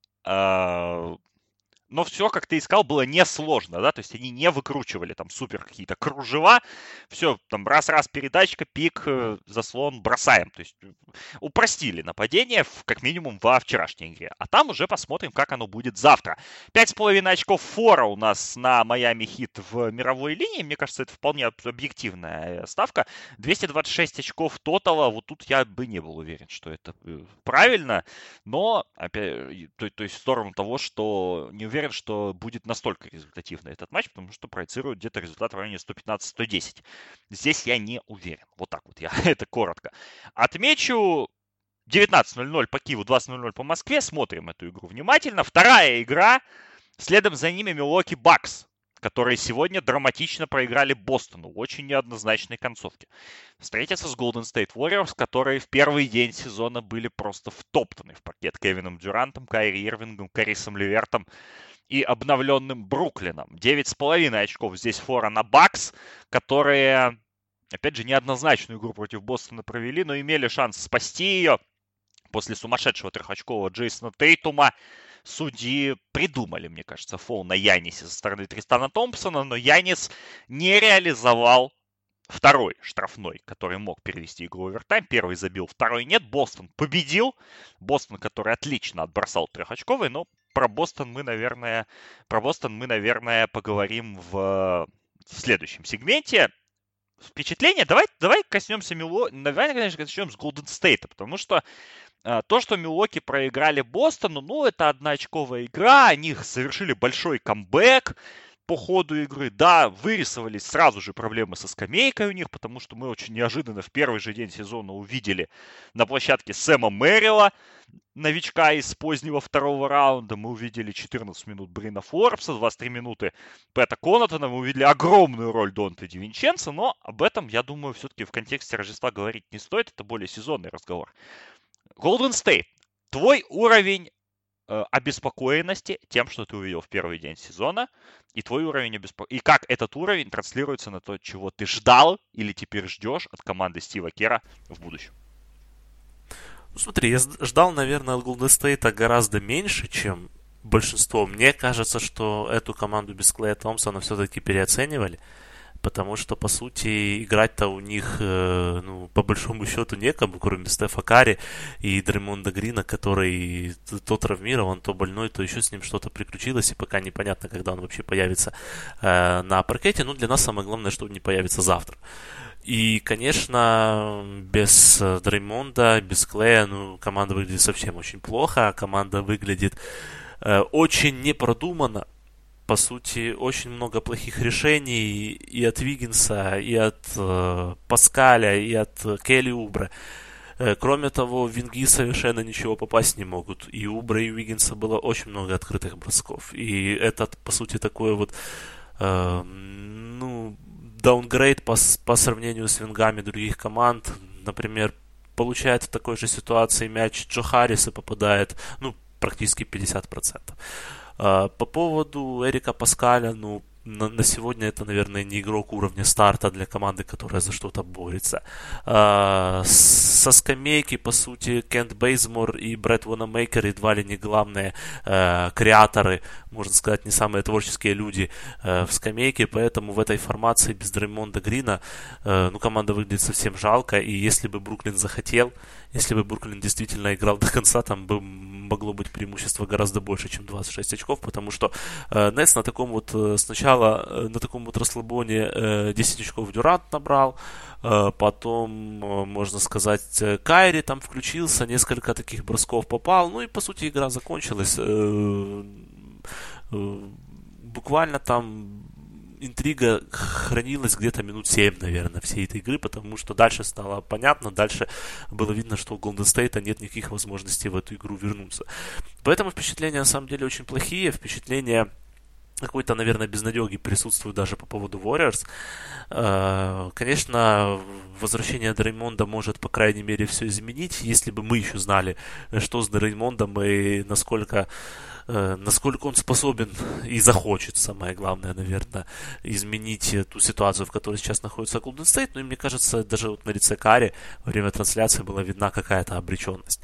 э, но все, как ты искал, было несложно, да, то есть они не выкручивали там супер какие-то кружева, все, там раз-раз передачка, пик, заслон, бросаем, то есть упростили нападение, в, как минимум, во вчерашней игре. А там уже посмотрим, как оно будет завтра. Пять с половиной очков фора у нас на Майами Хит в мировой линии, мне кажется, это вполне объективная ставка. двести двадцать шесть очков тотала, вот тут я бы не был уверен, что это правильно, но, опять, то, то есть в сторону того, что не уверен, уверен, что будет настолько результативный этот матч, потому что проецируют где-то результат в районе сто пятнадцать - сто десять. Здесь я не уверен. Вот так вот я, это коротко. Отмечу девятнадцать ноль ноль по Киеву, двадцать ноль ноль по Москве. Смотрим эту игру внимательно. Вторая игра. Следом за ними Milwaukee Bucks, которые сегодня драматично проиграли Бостону в очень неоднозначной концовке. Встретятся с Golden State Warriors, которые в первый день сезона были просто втоптаны в паркет Кевином Дюрантом, Кайри Ирвингом, Карисом Левертом и обновленным Бруклином. девять с половиной очков здесь фора на Bucks, которые, опять же, неоднозначную игру против Бостона провели, но имели шанс спасти ее. После сумасшедшего трехочкового Джейсона Тейтума судьи придумали, мне кажется, фол на Янисе со стороны Тристана Томпсона, но Янис не реализовал второй штрафной, который мог перевести игру в овертайм. Первый забил, второй нет. Бостон победил. Бостон, который отлично отбросал трехочковый, но про Бостон мы, наверное, про Бостон мы, наверное, поговорим в, в следующем сегменте. Впечатление? Давай, давай коснемся Мило... Давай, конечно, начнем с Golden State, потому что то, что Милуоки проиграли Бостону, ну, это одноочковая игра, они совершили большой камбэк по ходу игры. Да, вырисовались сразу же проблемы со скамейкой у них, потому что мы очень неожиданно в первый же день сезона увидели на площадке Сэма Мэрилла, новичка из позднего второго раунда. Мы увидели четырнадцать минут Брина Форбса, двадцать три минуты Пэта Конатона. Мы увидели огромную роль Донте Ди Винченцо, но об этом, я думаю, все-таки в контексте Рождества говорить не стоит. Это более сезонный разговор. Golden State, твой уровень э, обеспокоенности тем, что ты увидел в первый день сезона, и твой уровень обеспокоенности, и как этот уровень транслируется на то, чего ты ждал или теперь ждешь от команды Стива Кера в будущем? Ну, смотри, я ждал, наверное, от Golden State гораздо меньше, чем большинство. Мне кажется, что эту команду без Клея Томпсона все-таки переоценивали. Потому что, по сути, играть-то у них, э, ну, по большому счету, некому, кроме Стефа Карри и Дреймонда Грина, который то травмирован, то больной, то еще с ним что-то приключилось, и пока непонятно, когда он вообще появится э, на паркете. Ну, для нас самое главное, что он не появится завтра. И, конечно, без Дреймонда, без Клея, ну, команда выглядит совсем очень плохо, команда выглядит э, очень непродуманно. По сути, очень много плохих решений и от Виггинса, и от э, Паскаля, и от э, Келли Убре. Э, кроме того, винги совершенно ничего попасть не могут. И у Убре, и у Виггинса было очень много открытых бросков. И это, по сути, такой вот э, ну, даунгрейд по, по сравнению с вингами других команд. Например, получает в такой же ситуации мяч Джо Харрис и попадает, ну, практически пятьдесят процентов. По поводу Эрика Паскаля, ну, на, на сегодня это, наверное, не игрок уровня старта для команды, которая за что-то борется. А, со скамейки, по сути, Кент Бейзмор и Брэд Вонамейкер едва ли не главные а, креаторы, можно сказать, не самые творческие люди а, в скамейке, поэтому в этой формации без Дреймонда Грина, а, ну, команда выглядит совсем жалко, и если бы Бруклин захотел, если бы Бруклин действительно играл до конца, там бы могло быть преимущество гораздо больше, чем двадцать шесть очков, потому что э, Нетс на таком вот э, сначала э, на таком вот расслабоне э, десять очков Дюрант набрал, э, потом, э, можно сказать, э, Кайри там включился, несколько таких бросков попал, ну и по сути игра закончилась. Э, э, буквально там интрига хранилась где-то минут семь, наверное, всей этой игры, потому что дальше стало понятно, дальше было видно, что у Golden State нет никаких возможностей в эту игру вернуться. Поэтому впечатления на самом деле очень плохие, впечатления какой-то, наверное, безнадеги присутствует даже по поводу Warriors. Конечно, возвращение Дреймонда может, по крайней мере, все изменить, если бы мы еще знали, что с Дреймондом и насколько насколько он способен и захочет, самое главное, наверное, изменить ту ситуацию, в которой сейчас находится Golden State. Ну и мне кажется, даже вот на лице Карри во время трансляции была видна какая-то обреченность.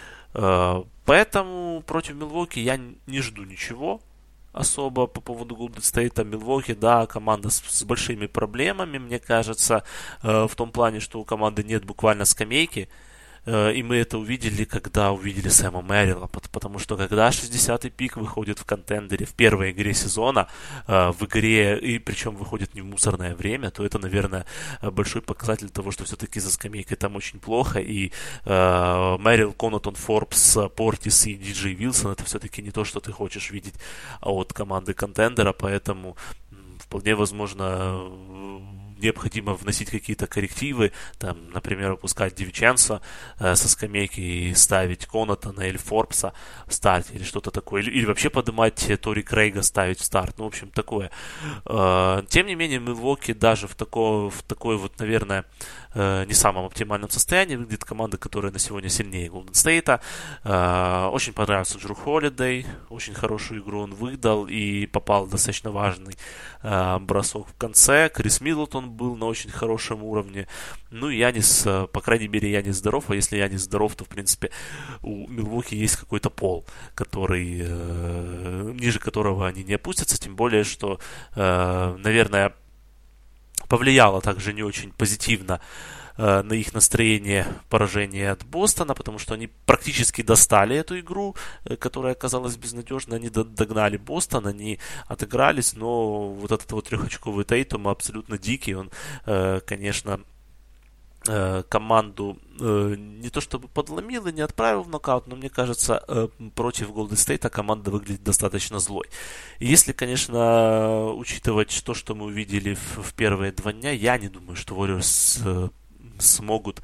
Поэтому против Милуоки я не жду ничего особо по поводу Golden State. Милуоки, да, команда с, с большими проблемами, мне кажется, в том плане, что у команды нет буквально скамейки. И мы это увидели, когда увидели Сэма Мэрилла, потому что когда шестидесятый пик выходит в контендере в первой игре сезона, в игре, и причем выходит не в мусорное время, то это, наверное, большой показатель того, что все-таки за скамейкой там очень плохо, и Мэрилл, Конотон, Форбс, Портис и Диджей Вилсон — это все-таки не то, что ты хочешь видеть от команды контендера, поэтому вполне возможно необходимо вносить какие-то коррективы, там, например, выпускать Дивиченса э, со скамейки и ставить Конатона или Форбса в старте, или что-то такое, или, или вообще поднимать Тори Крейга, ставить в старт, ну, в общем, такое. Э, тем не менее, Милуоки даже в, тако, в такой вот, наверное, э, не самом оптимальном состоянии выглядит команда, которая на сегодня сильнее Голден Стейта. Э, очень понравился Джру Холидей, очень хорошую игру он выдал и попал в достаточно важный э, бросок в конце. Крис Миддлтон был на очень хорошем уровне. Ну, Янис, по крайней мере, Янис здоров, а если Янис здоров, то, в принципе, у Милвоки есть какой-то пол, который, э, ниже которого они не опустятся, тем более, что, э, наверное, повлияло также не очень позитивно э, на их настроение поражение от Бостона, потому что они практически достали эту игру, э, которая оказалась безнадежной. Они догнали Бостон, они отыгрались, но вот этот вот трехочковый Тейтум абсолютно дикий. Он, э, конечно, э, команду э, не то чтобы подломил и не отправил в нокаут, но мне кажется, э, против Голден Стейта команда выглядит достаточно злой. И если, конечно, учитывать то, что мы увидели в, в первые два дня, я не думаю, что Warriors э, смогут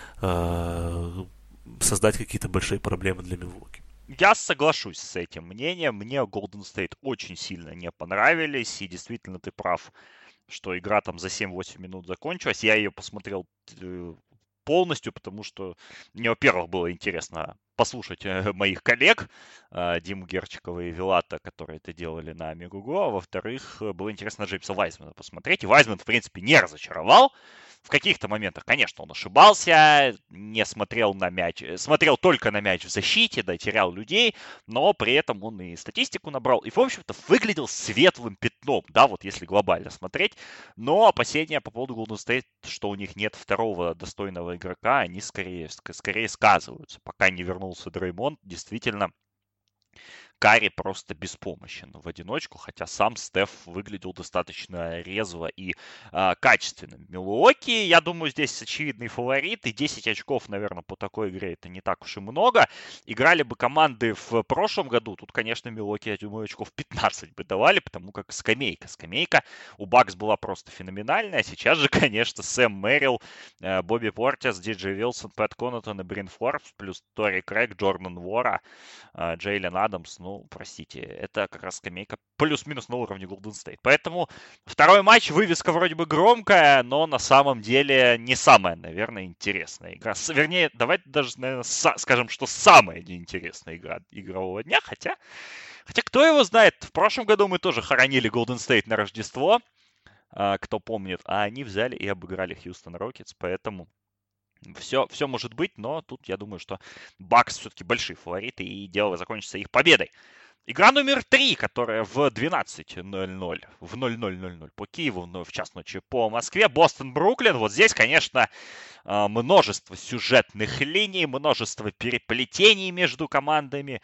э, создать какие-то большие проблемы для Милуоки. Я соглашусь с этим мнением. Мне Golden State очень сильно не понравились. И действительно, ты прав, что игра там за семь-восемь минут закончилась. Я ее посмотрел полностью, потому что мне, во-первых, было интересно послушать моих коллег, Диму Герчикова и Вилата, которые это делали на Мегуго, а во-вторых, было интересно Джеймса Вайзмана посмотреть. И Вайзман, в принципе, не разочаровал. В каких-то моментах, конечно, он ошибался, не смотрел на мяч, смотрел только на мяч в защите, да, терял людей, но при этом он и статистику набрал, и, в общем-то, выглядел светлым пятном, да, вот если глобально смотреть. Но опасения по поводу Golden State, что у них нет второго достойного игрока, они скорее, скорее сказываются. Пока не вернулся Дреймонд, действительно, Карри просто беспомощен в одиночку, хотя сам Стеф выглядел достаточно резво и э, качественно. Милуоки, я думаю, здесь очевидный фаворит, и десять очков, наверное, по такой игре это не так уж и много. Играли бы команды в прошлом году, тут, конечно, Милуоки, я думаю, очков пятнадцать бы давали, потому как скамейка. Скамейка у Бакс была просто феноменальная, сейчас же, конечно, Сэм Мэрилл, э, Бобби Портис, Диджей Вилсон, Пэт Конатон и Брин Форбс, плюс Тори Крэг, Джордан Вора, э, Джейлен Адамс, ну, простите, это как раз скамейка плюс-минус на уровне Golden State. Поэтому второй матч, вывеска вроде бы громкая, но на самом деле не самая, наверное, интересная игра. Вернее, давайте даже, наверное, са- скажем, что самая неинтересная игра игрового дня, хотя, хотя кто его знает, в прошлом году мы тоже хоронили Golden State на Рождество, а, кто помнит, а они взяли и обыграли Хьюстон Рокетс, поэтому Все, все может быть, но тут я думаю, что Бакс все-таки большие фавориты, и дело закончится их победой. Игра номер три, которая в двенадцать ноль ноль, в ноль ноль ноль ноль по Киеву, но в час ночи по Москве, Бостон-Бруклин. Вот здесь, конечно, множество сюжетных линий, множество переплетений между командами,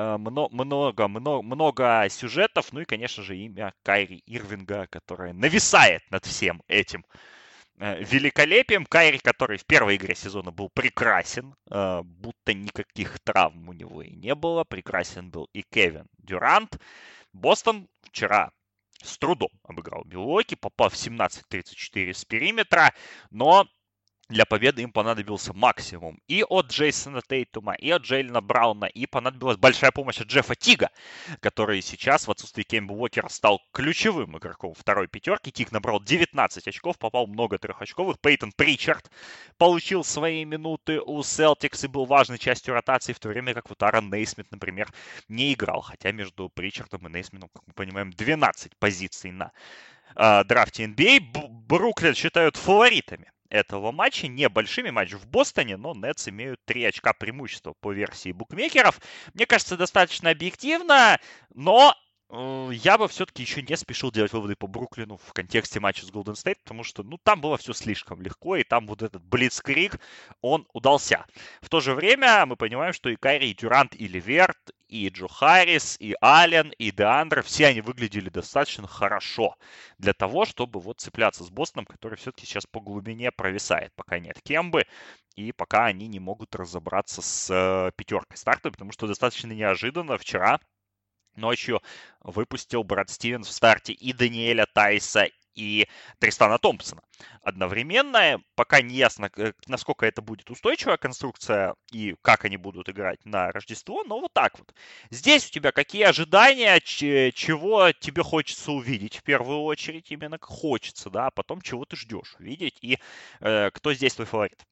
много, много, много сюжетов, ну и, конечно же, имя Кайри Ирвинга, которое нависает над всем этим великолепием. Кайри, который в первой игре сезона был прекрасен, будто никаких травм у него и не было. Прекрасен был и Кевин Дюрант. Бостон вчера с трудом обыграл Милуоки, попав в семнадцать тридцать четыре с периметра, но для победы им понадобился максимум и от Джейсона Тейтума, и от Джейлена Брауна, и понадобилась большая помощь от Джеффа Тига, который сейчас в отсутствии Кемба Уокера стал ключевым игроком второй пятерки. Тиг набрал девятнадцать очков, попал много трехочковых. Пейтон Причард получил свои минуты у Селтикс и был важной частью ротации, в то время как вот Аарон Нейсмит, например, не играл. Хотя между Причардом и Нейсмитом, как мы понимаем, двенадцать позиций на э, драфте эн би эй. Бруклин считают фаворитами этого матча, небольшими. Матч в Бостоне, но Нетс имеют три очка преимущества по версии букмекеров. Мне кажется, достаточно объективно, но Я бы все-таки еще не спешил делать выводы по Бруклину в контексте матча с Golden State, потому что, ну, там было все слишком легко, и там вот этот блицкриг, он удался. В то же время мы понимаем, что и Кайри, и Дюрант, и Леверт, и Джо Харрис, и Аллен, и Деандре, все они выглядели достаточно хорошо для того, чтобы вот цепляться с Бостоном, который все-таки сейчас по глубине провисает, пока нет Кембы, и пока они не могут разобраться с э, пятеркой стартовой, потому что достаточно неожиданно вчера ночью выпустил Брэд Стивенс в старте и Даниэля Тайса, и Тристана Томпсона. Одновременно, пока не ясно, насколько это будет устойчивая конструкция и как они будут играть на Рождество, но вот так вот. Здесь у тебя какие ожидания, чего тебе хочется увидеть в первую очередь, именно хочется, да, а потом чего ты ждешь увидеть, и э, кто здесь твой фаворит?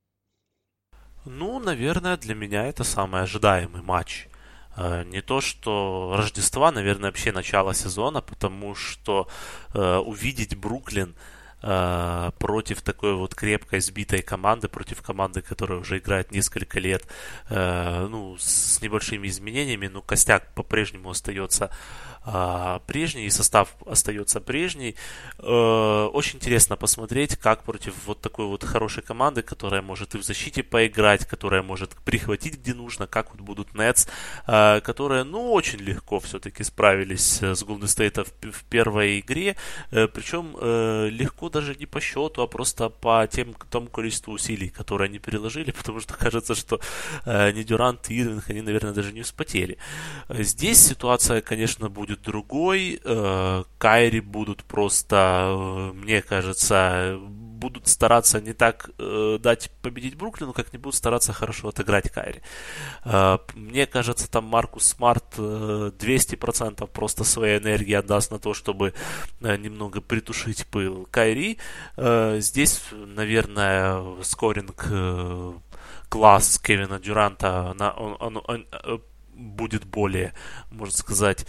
Ну, наверное, для меня это самый ожидаемый матч. Не то, что Рождества, наверное, вообще начало сезона, потому что э, увидеть Бруклин э, против такой вот крепкой сбитой команды, против команды, которая уже играет несколько лет, э, ну, с небольшими изменениями, но костяк по-прежнему остается э, прежний, и состав остается прежний. Э, очень интересно посмотреть, как против вот такой вот хорошей команды, которая может и в защите поиграть, которая может прихватить где нужно, как вот будут Нетс, э, которые, ну, очень легко все-таки справились с Golden State в, в первой игре, э, причем э, легко даже не по счету, а просто по тем, тому количеству усилий, которые они переложили, потому что кажется, что э, ни Дюрант, и Ирвинг, они, наверное, даже не вспотели. Здесь ситуация, конечно, будет другой. Э, Кайри будут просто, э, мне кажется, будут стараться не так э, дать победить Бруклину, как не будут стараться хорошо отыграть Кайри. Э, мне кажется, там Маркус Смарт э, двести процентов просто своей энергии отдаст на то, чтобы э, немного притушить пыл Кайри. Э, здесь, наверное, скоринг э, класс Кевина Дюранта на, он, он, он, он будет более, можно сказать,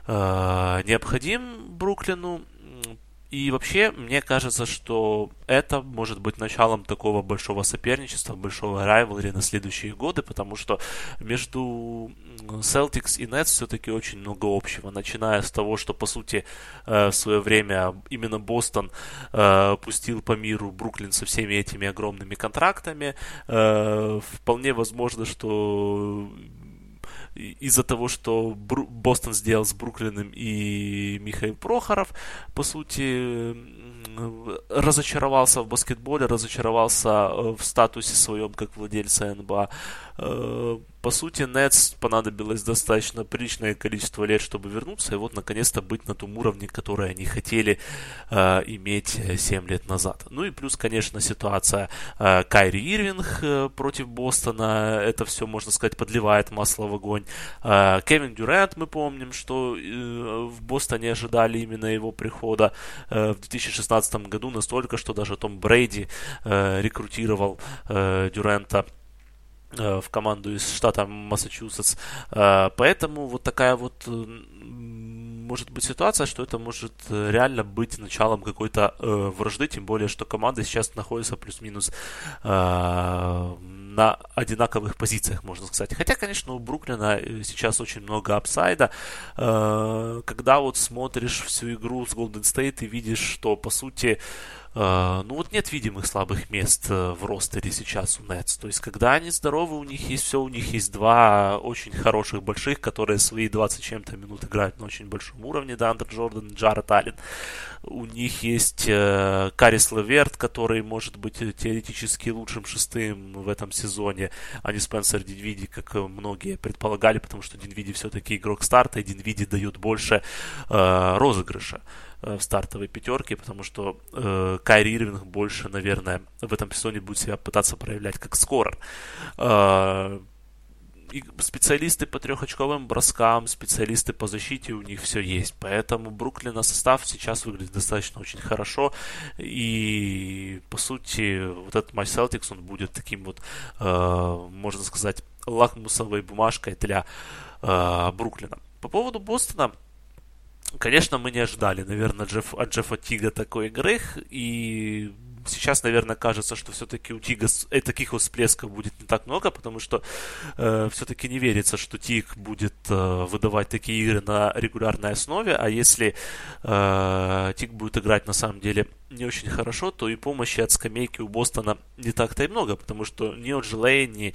э, необходим Бруклину. И вообще, мне кажется, что это может быть началом такого большого соперничества, большого райвелри на следующие годы, потому что между Celtics и Nets все-таки очень много общего, начиная с того, что, по сути, в свое время именно Бостон пустил по миру Бруклин со всеми этими огромными контрактами. Вполне возможно, что из-за того, что Бру- Бостон сделал с Бруклином и Михаил Прохоров, по сути, разочаровался в баскетболе, разочаровался в статусе своем как владельца эн бэ а. По сути, Нетс понадобилось достаточно приличное количество лет, чтобы вернуться, и вот наконец-то быть на том уровне, который они хотели э, иметь семь лет назад. Ну и плюс, конечно, ситуация э, Кайри Ирвинг э, против Бостона, это все, можно сказать, подливает масло в огонь. Э, Кевин Дюрант, мы помним, что э, в Бостоне ожидали именно его прихода э, в две тысячи шестнадцатом году настолько, что даже Том Брейди э, рекрутировал э, Дюранта в команду из штата Массачусетс. Поэтому вот такая вот может быть ситуация, что это может реально быть началом какой-то вражды, тем более, что команды сейчас находятся плюс-минус на одинаковых позициях, можно сказать. Хотя, конечно, у Бруклина сейчас очень много апсайда. Когда вот смотришь всю игру с Golden State и видишь, что, по сути, Uh, ну вот нет видимых слабых мест uh, в ростере сейчас у Нетс. То есть, когда они здоровы, у них есть все, у них есть два очень хороших больших, которые свои двадцать чем-то минут играют на очень большом уровне, Деандре Джордан и Джаред Аллен. У них есть uh, Карис Леверт, который может быть теоретически лучшим шестым в этом сезоне, а не Спенсер Динвиди, как многие предполагали, потому что Динвиди все-таки игрок старта, и Динвиди дает больше uh, розыгрыша в стартовой пятерке, потому что э, Кайри Ирвинг больше, наверное, в этом сезоне будет себя пытаться проявлять как скорер. Э, и специалисты по трехочковым броскам, специалисты по защите, у них все есть. Поэтому Бруклина состав сейчас выглядит достаточно очень хорошо. И, по сути, вот этот матч Celtics, он будет таким вот, э, можно сказать, лакмусовой бумажкой для э, Бруклина. По поводу Бостона, конечно, мы не ожидали, наверное, Джефф, от Джеффа Тига такой игры, и сейчас, наверное, кажется, что все-таки у Тига э, таких вот всплесков будет не так много, потому что э, все-таки не верится, что Тиг будет э, выдавать такие игры на регулярной основе, а если э, Тиг будет играть на самом деле не очень хорошо, то и помощи от скамейки у Бостона не так-то и много, потому что ни Оджи Лей, ни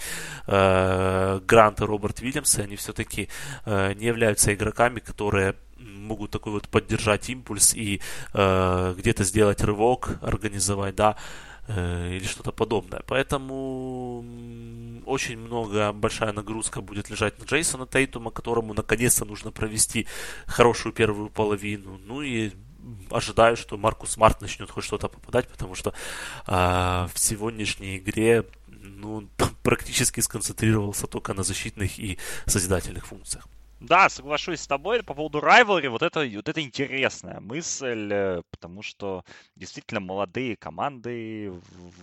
э, Грант и Роберт Уильямс, они все-таки э, не являются игроками, которые могут такой вот поддержать импульс и э, где-то сделать рывок, организовать, да, э, или что-то подобное. Поэтому очень много, большая нагрузка будет лежать на Джейсона Тейтума, которому наконец-то нужно провести хорошую первую половину. Ну и ожидаю, что Маркус Смарт начнет хоть что-то попадать, потому что э, в сегодняшней игре ну, практически сконцентрировался только на защитных и созидательных функциях. Да, соглашусь с тобой по поводу Rivalry. Вот это, вот это интересная мысль, потому что действительно молодые команды,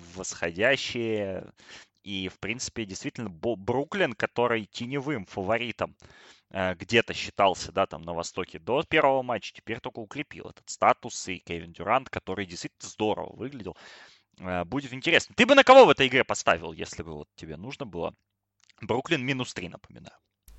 восходящие. И, в принципе, действительно, Бруклин, который теневым фаворитом где-то считался, да, там на Востоке до первого матча, теперь только укрепил этот статус. И Кевин Дюрант, который действительно здорово выглядел. Будет интересно. Ты бы на кого в этой игре поставил, если бы вот тебе нужно было? Бруклин минус три, напоминаю.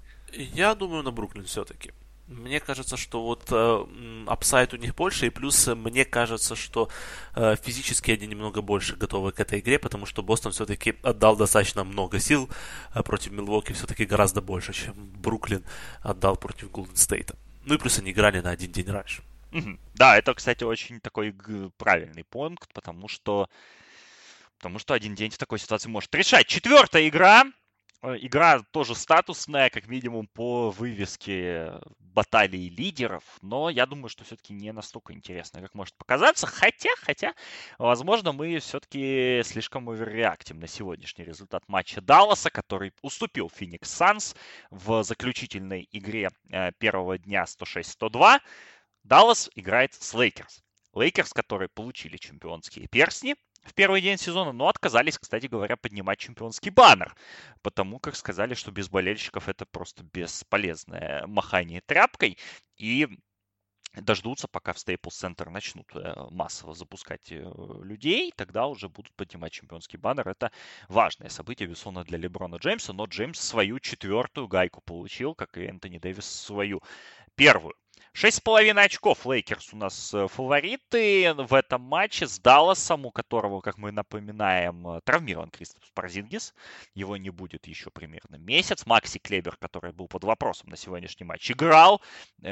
Я думаю, на Бруклин все-таки. Мне кажется, что вот э, апсайд у них больше, и плюс мне кажется, что э, физически они немного больше готовы к этой игре, потому что Бостон все-таки отдал достаточно много сил э, против Милуоки, все-таки гораздо больше, чем Бруклин отдал против Голден Стейта. Ну и плюс они играли на один день раньше. Mm-hmm. Да, это, кстати, очень такой правильный пункт, потому что, потому что один день в такой ситуации может решать. Четвертая игра. Игра тоже статусная, как минимум по вывеске баталии лидеров, но я думаю, что все-таки не настолько интересно, как может показаться. Хотя, хотя, возможно, мы все-таки слишком оверреактим на сегодняшний результат матча Далласа, который уступил Феникс Санс в заключительной игре первого дня сто шесть сто два. Даллас играет с Лейкерс. Лейкерс, которые получили чемпионские перстни в первый день сезона, но отказались, кстати говоря, поднимать чемпионский баннер, потому как сказали, что без болельщиков это просто бесполезное махание тряпкой, и дождутся, пока в Staples Center начнут массово запускать людей, тогда уже будут поднимать чемпионский баннер. Это важное событие, безусловно, для Леброна Джеймса, но Джеймс свою четвертую гайку получил, как и Энтони Дэвис свою первую. Шесть с половиной очков Лейкерс у нас фавориты в этом матче с Далласом, у которого, как мы напоминаем, травмирован Кристоф Порзингис. Его не будет еще примерно месяц. Макси Клебер, который был под вопросом на сегодняшний матч, играл.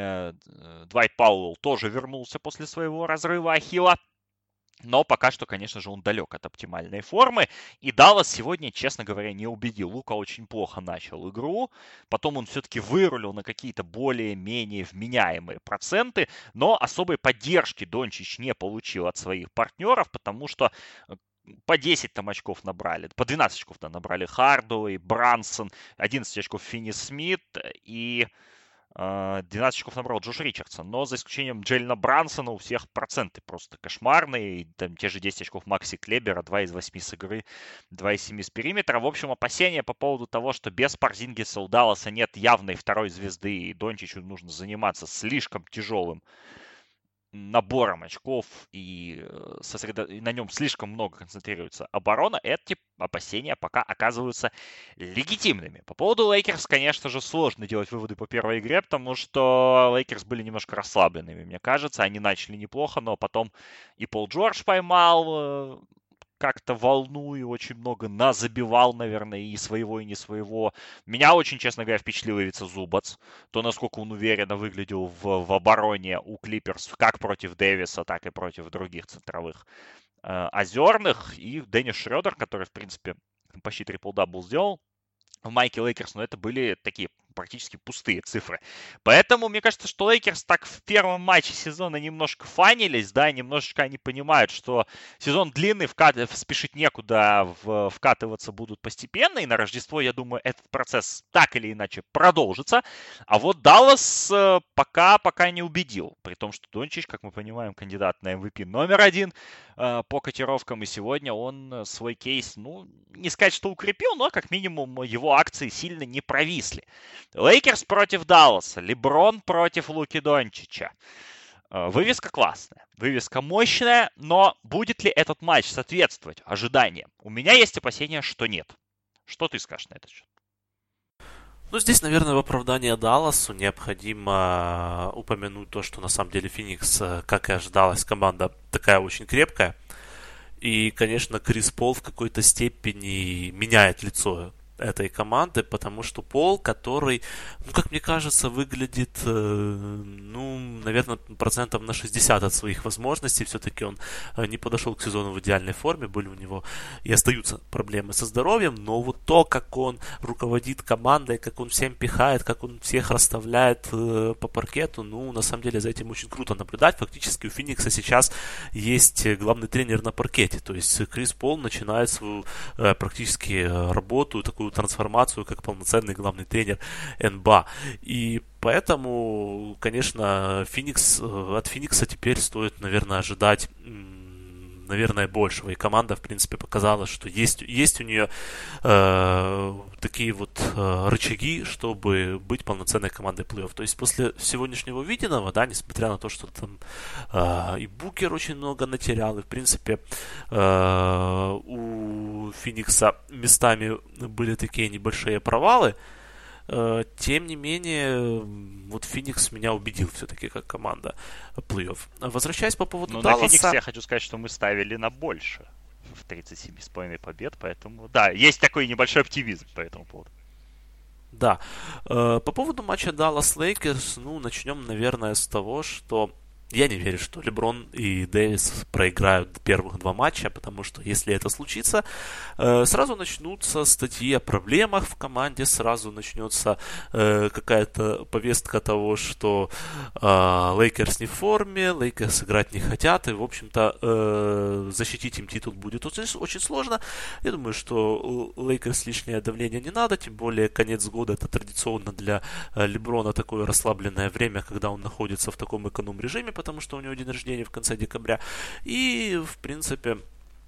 Двайт Пауэлл тоже вернулся после своего разрыва ахилла. Но пока что, конечно же, он далек от оптимальной формы. И Даллас сегодня, честно говоря, не убедил. Лука очень плохо начал игру. Потом он все-таки вырулил на какие-то более-менее вменяемые проценты. Но особой поддержки Дончич не получил от своих партнеров, потому что по десять там очков набрали. По двенадцать очков там набрали Хардуэй, Брансон, одиннадцать очков Финни Смит и двенадцать очков набрал Джош Ричардсон, но за исключением Джейлена Брансона у всех проценты просто кошмарные. Там те же десять очков Макси Клебера, два из восьми с игры, два из семи с периметра. В общем, опасения по поводу того, что без Порзингиса у Далласа нет явной второй звезды, и Дончичу нужно заниматься слишком тяжелым набором очков, и, сосредо... и на нем слишком много концентрируется оборона, эти опасения пока оказываются легитимными. По поводу Лейкерс, конечно же, сложно делать выводы по первой игре, потому что Лейкерс были немножко расслабленными, мне кажется. Они начали неплохо, но потом и Пол Джордж поймал как-то волну и очень много назабивал, наверное, и своего, и не своего. Меня очень, честно говоря, впечатлил Ивица Зубац. То, насколько он уверенно выглядел в, в обороне у Клиперс, как против Дэвиса, так и против других центровых э, озерных. И Деннис Шрёдер, который, в принципе, почти трипл-дабл сделал в майке Лейкерс, но это были такие практически пустые цифры. Поэтому мне кажется, что Лейкерс так в первом матче сезона немножко фанились, да, немножечко они понимают, что сезон длинный, вкат... спешить некуда, в... вкатываться будут постепенно, и на Рождество, я думаю, этот процесс так или иначе продолжится. А вот Даллас пока, пока не убедил, при том, что Дончич, как мы понимаем, кандидат на эм ви пи номер один по котировкам, и сегодня он свой кейс, ну, не сказать, что укрепил, но как минимум его акции сильно не провисли. Лейкерс против Далласа, Леброн против Луки Дончича. Вывеска классная, вывеска мощная, но будет ли этот матч соответствовать ожиданиям? У меня есть опасения, что нет. Что ты скажешь на этот счет? Ну, здесь, наверное, в оправдание Далласу необходимо упомянуть то, что на самом деле Феникс, как и ожидалось, команда такая очень крепкая. И, конечно, Крис Пол в какой-то степени меняет лицо этой команды, потому что Пол, который, ну, как мне кажется, выглядит, э, ну, наверное, процентов на шестьдесят от своих возможностей. Все-таки он не подошел к сезону в идеальной форме, были у него и остаются проблемы со здоровьем, но вот то, как он руководит командой, как он всем пихает, как он всех расставляет э, по паркету, ну, на самом деле, за этим очень круто наблюдать. Фактически у Феникса сейчас есть главный тренер на паркете, то есть Крис Пол начинает свою э, практически работу, такую трансформацию, как полноценный главный тренер эн би эй. И поэтому, конечно, Феникс, от Феникса теперь стоит, наверное, ожидать, наверное, большего. И команда, в принципе, показала, что есть, есть у нее э, такие вот э, рычаги, чтобы быть полноценной командой плей-офф. То есть после сегодняшнего виденного, да, несмотря на то, что там э, и Букер очень много натерял, и, в принципе, э, у Феникса местами были такие небольшие провалы, тем не менее, вот Феникс меня убедил все-таки как команда плей-офф. Возвращаясь по поводу ну, Далласа... на Феникс я хочу сказать, что мы ставили на больше в тридцать семь с половиной побед, поэтому, да, есть такой небольшой оптимизм по этому поводу. Да. По поводу матча Даллас-Лейкерс, ну, начнем, наверное, с того, что я не верю, что Леброн и Дэвис проиграют первых два матча, потому что если это случится, сразу начнутся статьи о проблемах в команде, сразу начнется какая-то повестка того, что Лейкерс не в форме, Лейкерс играть не хотят, и, в общем-то, защитить им титул будет очень сложно. Я думаю, что Лейкерс лишнее давление не надо, тем более конец года это традиционно для Леброна такое расслабленное время, когда он находится в таком эконом-режиме, потому что у него день рождения в конце декабря. И, в принципе,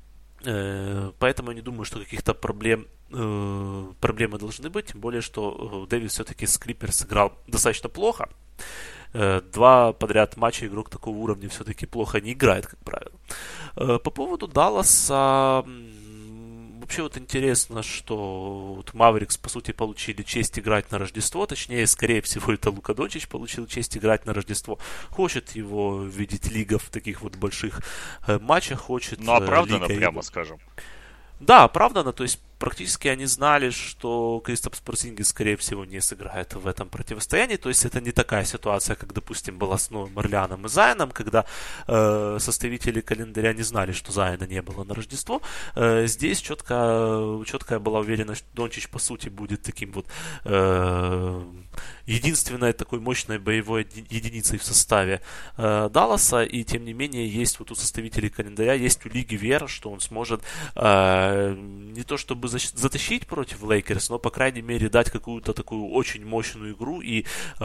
э, поэтому я не думаю, что каких-то проблем, э, проблемы должны быть. Тем более, что Дэвис все-таки с Клиперс сыграл достаточно плохо. Э, два подряд матча игрок такого уровня все-таки плохо не играет, как правило. Э, по поводу Далласа... Вообще вот интересно, что вот Маверикс, по сути, получили честь играть на Рождество. Точнее, скорее всего, это Лука Дончич получил честь играть на Рождество. Хочет его видеть лига в таких вот больших э, матчах. Хочет, ну, оправданно, лига прямо его... скажем. Да, оправданно. То есть, практически они знали, что Кристопс Порзингис, скорее всего, не сыграет в этом противостоянии. То есть, это не такая ситуация, как, допустим, была с Новым Орлеаном и Зайоном, когда э, составители календаря не знали, что Зайона не было на Рождество. Э, здесь четко, четкая была уверенность, что Дончич, по сути, будет таким вот э, единственной такой мощной боевой единицей в составе э, Далласа. И, тем не менее, есть вот у составителей календаря, есть у лиги вера, что он сможет э, не то чтобы затащить против Лейкерс, но, по крайней мере, дать какую-то такую очень мощную игру и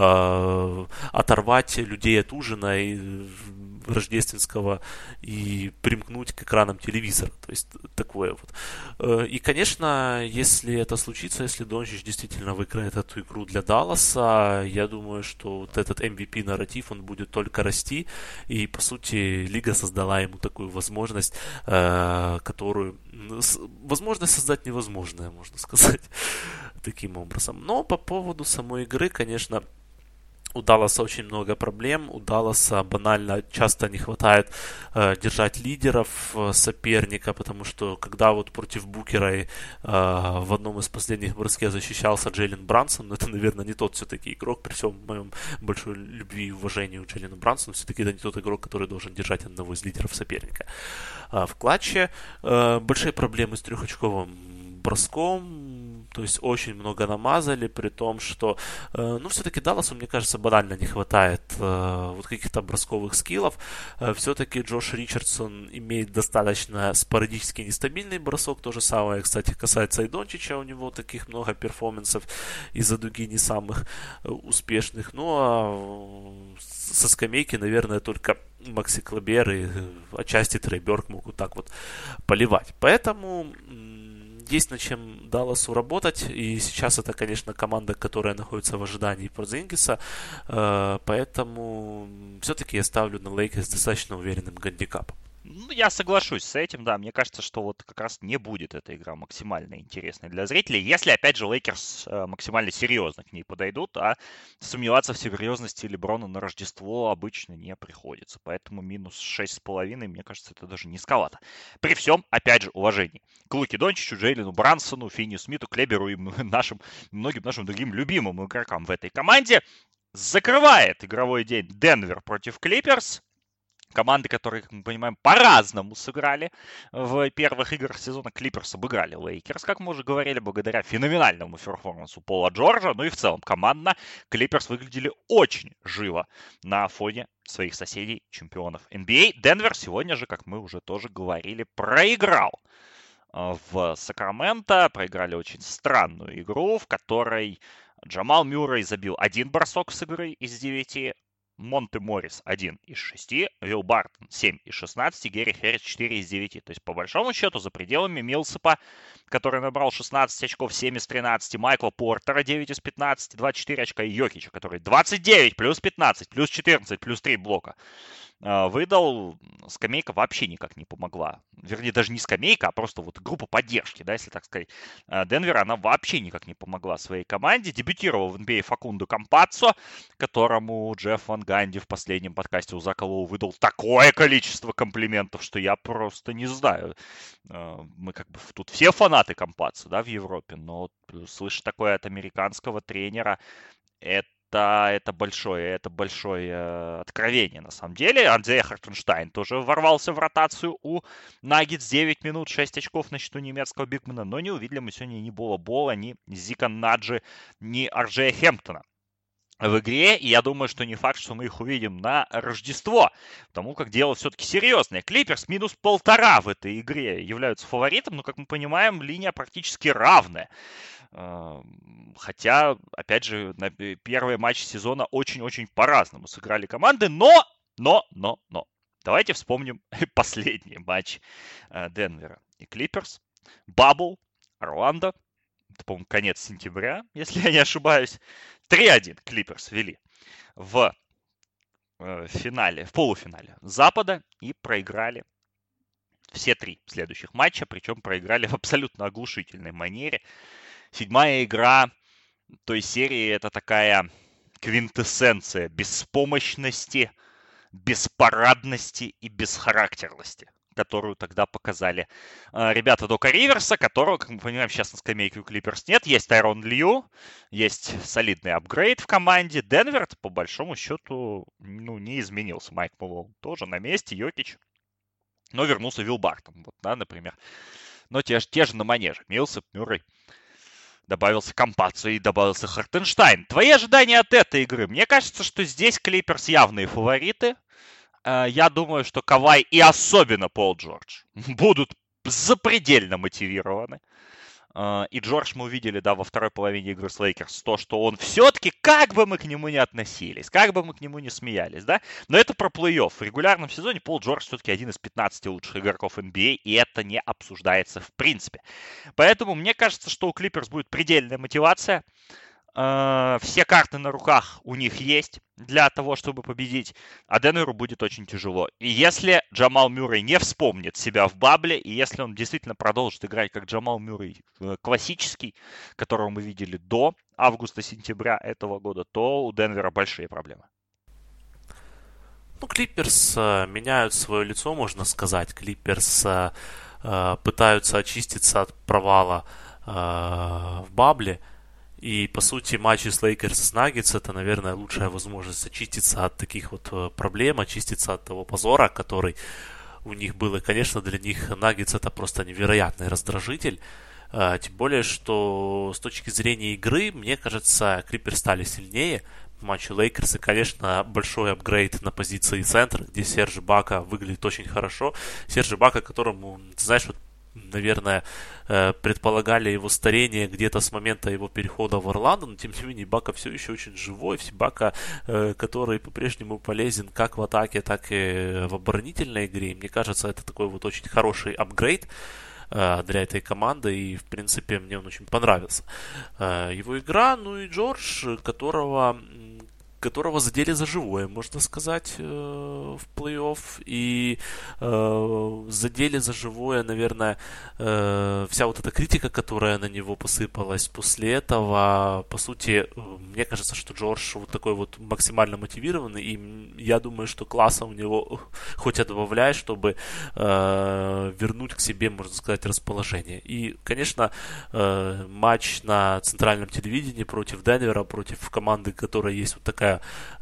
э, оторвать людей от ужина и рождественского и примкнуть к экранам телевизора. То есть такое вот. И, конечно, если это случится, если Дончич действительно выиграет эту игру для Далласа, я думаю, что вот этот эм ви пи-нарратив, он будет только расти. И, по сути, лига создала ему такую возможность, которую... Возможность создать невозможное, можно сказать, таким образом. Но по поводу самой игры, конечно, у Далласа очень много проблем. У Далласа банально часто не хватает э, держать лидеров э, соперника, потому что когда вот против Букера э, в одном из последних бросков защищался Джейлен Брансон, но это, наверное, не тот все-таки игрок, при всем моем большой любви и уважении к Джейлену Брансону, все-таки это не тот игрок, который должен держать одного из лидеров соперника. А в клатче э, большие проблемы с трехочковым броском, то есть очень много намазали, при том, что, э, ну, все-таки Далласу, мне кажется, банально не хватает э, вот каких-то бросковых скиллов. Э, все-таки Джош Ричардсон имеет достаточно спорадически нестабильный бросок, то же самое, кстати, касается и Дончича, у него таких много перформансов из-за дуги не самых э, успешных, ну, а со скамейки, наверное, только Макси Клабер и отчасти Трей Бёрк могут так вот поливать. Поэтому есть над чем Далласу работать, и сейчас это, конечно, команда, которая находится в ожидании Порзингиса, поэтому все-таки я ставлю на Лейкерс достаточно уверенным гандикапом. Ну, я соглашусь с этим, да. Мне кажется, что вот как раз не будет эта игра максимально интересной для зрителей, если, опять же, Лейкерс максимально серьезно к ней подойдут, а сомневаться в серьезности Леброна на Рождество обычно не приходится. Поэтому минус шесть с половиной, мне кажется, это даже низковато. При всем, опять же, уважении к Луке Дончичу, Джейлену Брансону, Финни Смиту, Клеберу и нашим, многим нашим другим любимым игрокам в этой команде. Закрывает игровой день Денвер против Клиперс. Команды, которые, как мы понимаем, по-разному сыграли в первых играх сезона. Клиперс обыграли Лейкерс, как мы уже говорили, благодаря феноменальному перформансу Пола Джорджа. Ну и в целом командно Клиперс выглядели очень живо на фоне своих соседей, чемпионов эн би эй. Денвер сегодня же, как мы уже тоже говорили, проиграл в Сакраменто. Проиграли очень странную игру, в которой Джамал Мюррей забил один бросок с игры из девяти. Монте Моррис один из шести, Уилл Бартон семь из шестнадцати, Гэри Хэррис четыре из девяти. То есть, по большому счету, за пределами Милсапа, который набрал шестнадцать очков, семь из тринадцати, Майкла Портера девять из пятнадцати, двадцать четыре очка, и Йокича, который двадцать девять, плюс пятнадцать, плюс четырнадцать, плюс три блока выдал, скамейка вообще никак не помогла. Вернее, даже не скамейка, а просто вот группа поддержки, да, если так сказать. Денвер, она вообще никак не помогла своей команде. Дебютировал в эн би эй Факундо Кампаццо, которому Джефф Ван Ганди в последнем подкасте у Зака Лоу выдал такое количество комплиментов, что я просто не знаю. Мы как бы тут все фанаты Кампаццо, да, в Европе, но слышать такое от американского тренера, это Да, это большое, это большое э, откровение на самом деле. Андреа Хартенштайн тоже ворвался в ротацию у Наггетс. девять минут, шесть очков на счету немецкого бигмена. Но не увидели мы сегодня ни Бола Бола, ни Зика Наджи, ни Арджея Хемптона в игре. И я думаю, что не факт, что мы их увидим на Рождество. Потому как дело все-таки серьезное. Клиперс минус полтора в этой игре являются фаворитом. Но, как мы понимаем, линия практически равная. Хотя, опять же, на первый матч сезона очень-очень по-разному сыграли команды. Но, но, но, но. Давайте вспомним последний матч Денвера и Клиперс. Бабл, Орландо. Это, по-моему, конец сентября, если я не ошибаюсь. три один Клиперс вели в финале, в полуфинале Запада и проиграли все три следующих матча. Причем проиграли в абсолютно оглушительной манере. Седьмая игра той серии — это такая квинтэссенция беспомощности, беспарадности и бесхарактерности, которую тогда показали э, ребята Дока Риверса, которого, как мы понимаем, сейчас на скамейке у Клиперс нет. Есть Тайрон Лью, есть солидный апгрейд в команде. Денвер, по большому счету, ну, не изменился. Майк Мэлоун тоже на месте, Йокич. Но вернулся Уилл Бартон, вот, да, например. Но те, те же на манеже. Милсап, Мюррей. Добавился Кампаццо и добавился Хартенштайн. Твои ожидания от этой игры? Мне кажется, что здесь Клиперс явные фавориты. Я думаю, что Кавай и особенно Пол Джордж будут запредельно мотивированы. И Джордж мы увидели, да, во второй половине игры с Лейкерс, то, что он все-таки, как бы мы к нему не относились, как бы мы к нему не смеялись, да, но это про плей-офф. В регулярном сезоне Пол Джордж все-таки один из пятнадцати лучших игроков эн би эй, и это не обсуждается в принципе. Поэтому мне кажется, что у Клиперс будет предельная мотивация. Все карты на руках у них есть для того, чтобы победить, а Денверу будет очень тяжело. И если Джамал Мюррей не вспомнит себя в бабле, и если он действительно продолжит играть как Джамал Мюррей классический, которого мы видели до августа-сентября этого года, то у Денвера большие проблемы. Ну, Клиперс э, меняют свое лицо, можно сказать. Клиперс э, э, пытаются очиститься от провала э, в бабле. И, по сути, матчи с Лейкерс и с Наггетс — это, наверное, лучшая возможность очиститься от таких вот проблем, очиститься от того позора, который у них был. И, конечно, для них Наггетс — это просто невероятный раздражитель. Тем более, что с точки зрения игры, мне кажется, Клиперс стали сильнее. В матче Лейкерс, и, конечно, большой апгрейд на позиции центра, где Серж Ибака выглядит очень хорошо. Серж Ибака, которому, ты знаешь, вот, наверное, предполагали его старение где-то с момента его перехода в Орландо, но тем не менее Ибака все еще очень живой. Ибака, который по-прежнему полезен как в атаке, так и в оборонительной игре. Мне кажется, это такой вот очень хороший апгрейд. э, для этой команды, и, в принципе, мне он очень понравился. Э, его игра, ну и Джордж, которого... которого задели за живое, можно сказать, в плей-офф. И э, задели за живое, наверное, э, вся вот эта критика, которая на него посыпалась после этого. По сути, мне кажется, что Джордж вот такой вот максимально мотивированный, и я думаю, что класса у него хоть отбавляй, чтобы э, вернуть к себе, можно сказать, расположение. И, конечно, э, матч на центральном телевидении против Денвера, против команды, которая есть вот такая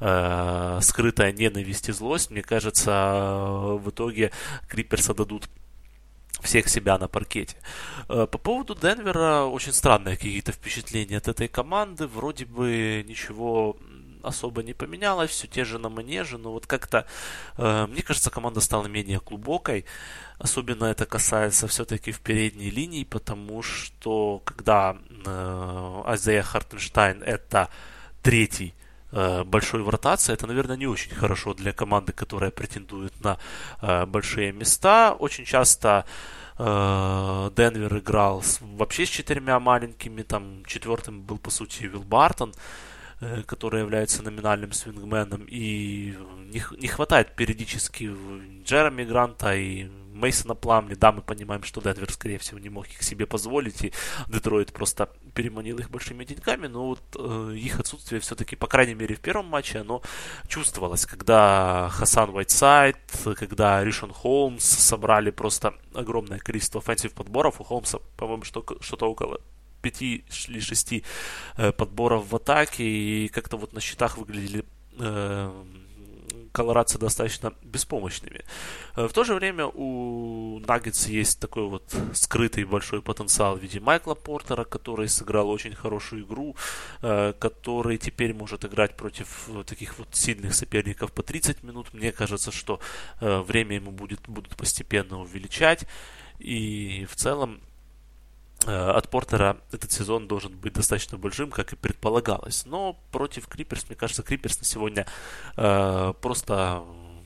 Э, скрытая ненависть и злость, мне кажется, в итоге Клиперс отдадут всех себя на паркете. Э, по поводу Денвера, очень странные какие-то впечатления от этой команды. Вроде бы ничего особо не поменялось, все те же на манеже, но вот как-то, э, мне кажется, команда стала менее глубокой. Особенно это касается все-таки в передней линии, потому что когда э, Айзея Хартенштайн это третий большой в ротации, это, наверное, не очень хорошо для команды, которая претендует на э, большие места. Очень часто э, Денвер играл с, вообще с четырьмя маленькими, там четвертым был, по сути, Уилл Бартон, э, который является номинальным свингменом, и не, не хватает периодически Джереми Гранта и Мейсона Пламли. Да, мы понимаем, что Денвер, скорее всего, не мог их себе позволить, и Детройт просто переманил их большими деньгами, но вот э, их отсутствие все-таки, по крайней мере, в первом матче, оно чувствовалось, когда Хасан Уайтсайд, когда Ришон Холмс собрали просто огромное количество оффенсив подборов. У Холмса, по-моему, что, что-то около пяти или шести э, подборов в атаке, и как-то вот на счетах выглядели э, колорадцы достаточно беспомощными. В то же время у Наггетс есть такой вот скрытый большой потенциал в виде Майкла Портера, который сыграл очень хорошую игру, который теперь может играть против таких вот сильных соперников по тридцать минут. Мне кажется, что время ему будет, будут постепенно увеличать. И в целом от Портера этот сезон должен быть достаточно большим, как и предполагалось. Но против Клиперс, мне кажется, Клиперс на сегодня э, просто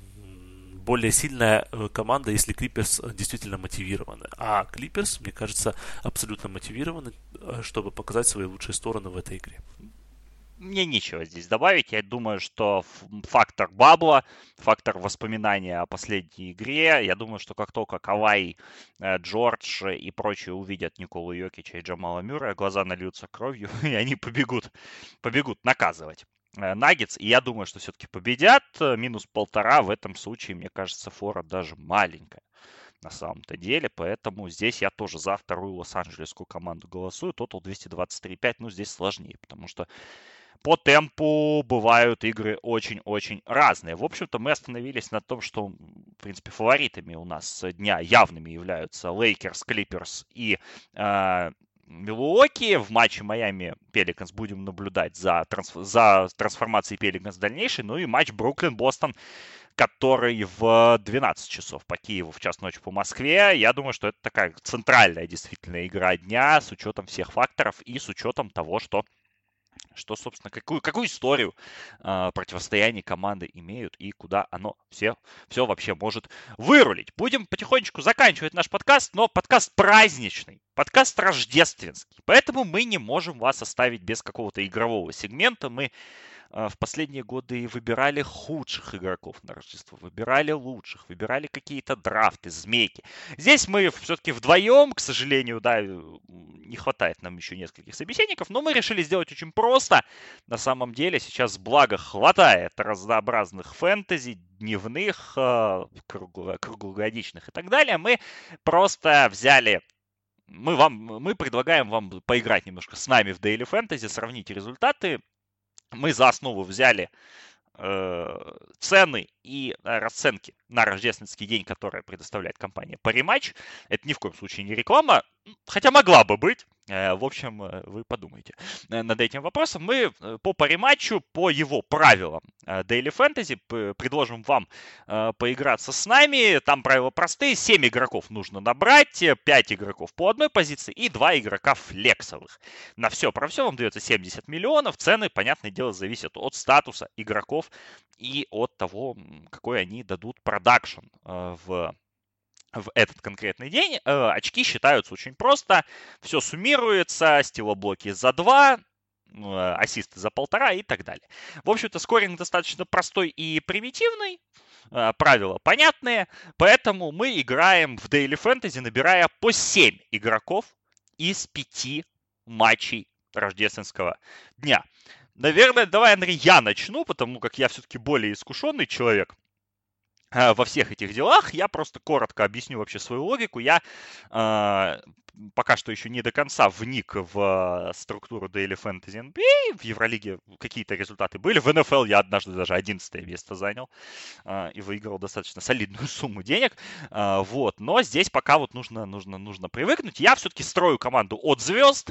более сильная команда, если Клиперс действительно мотивированы. А Клиперс, мне кажется, абсолютно мотивированы, чтобы показать свои лучшие стороны в этой игре. Мне нечего здесь добавить. Я думаю, что фактор бабла, фактор воспоминания о последней игре, я думаю, что как только Кавай, Джордж и прочие увидят Николу Йокича и Джамала Мюррея, глаза нальются кровью, и они побегут, побегут наказывать Наггетс. И я думаю, что все-таки победят. Минус полтора в этом случае, мне кажется, фора даже маленькая на самом-то деле, поэтому здесь я тоже за вторую лос-анджелесскую команду голосую. Тотал двести двадцать три пять, ну здесь сложнее, потому что по темпу бывают игры очень-очень разные. В общем-то, мы остановились на том, что, в принципе, фаворитами у нас дня явными являются Лейкерс, Клиперс и э, Милуоки. В матче Майами-Пеликанс будем наблюдать за, трансф... за трансформацией Пеликанс дальнейшей. Ну и матч Бруклин-Бостон, который в двенадцать часов по Киеву, в час ночи по Москве. Я думаю, что это такая центральная действительно игра дня с учетом всех факторов и с учетом того, что что, собственно, какую, какую историю э, противостояния команды имеют и куда оно все, все вообще может вырулить. Будем потихонечку заканчивать наш подкаст, но подкаст праздничный, подкаст рождественский. Поэтому мы не можем вас оставить без какого-то игрового сегмента. Мы в последние годы выбирали худших игроков на Рождество, выбирали лучших, выбирали какие-то драфты, змейки. Здесь мы все-таки вдвоем, к сожалению, да, не хватает нам еще нескольких собеседников, но мы решили сделать очень просто. На самом деле сейчас, благо, хватает разнообразных фэнтези, дневных, круглогодичных и так далее. Мы просто взяли... Мы, вам, мы предлагаем вам поиграть немножко с нами в Daily Fantasy, сравнить результаты. Мы за основу взяли э, цены и э, расценки на рождественский день, которые предоставляет компания Parimatch. Это ни в коем случае не реклама, хотя могла бы быть. Э, в общем, э, вы подумайте э, над этим вопросом. Мы э, по Parimatch, по его правилам э, Daily Fantasy п- предложим вам э, поиграться с нами. Там правила простые. семь игроков нужно набрать, пять игроков по одной позиции и два игрока флексовых. На все про все вам дается семьдесят миллионов. Цены, понятное дело, зависят от статуса игроков и от того, какой они дадут продакшн э, в в этот конкретный день, э, очки считаются очень просто. Все суммируется, стилоблоки за два, э, ассисты за полтора и так далее. В общем-то, скоринг достаточно простой и примитивный. Э, правила понятные. Поэтому мы играем в Daily Fantasy, набирая по семь игроков из пяти матчей рождественского дня. Наверное, давай, Андрей, я начну, потому как я все-таки более искушенный человек во всех этих делах. Я просто коротко объясню вообще свою логику. Я э, пока что еще не до конца вник в структуру Daily Fantasy эн би эй. В Евролиге какие-то результаты были. В эн эф эл я однажды даже одиннадцатое место занял э, и выиграл достаточно солидную сумму денег. Э, вот. Но здесь пока вот нужно, нужно, нужно привыкнуть. Я все-таки строю команду от звезд.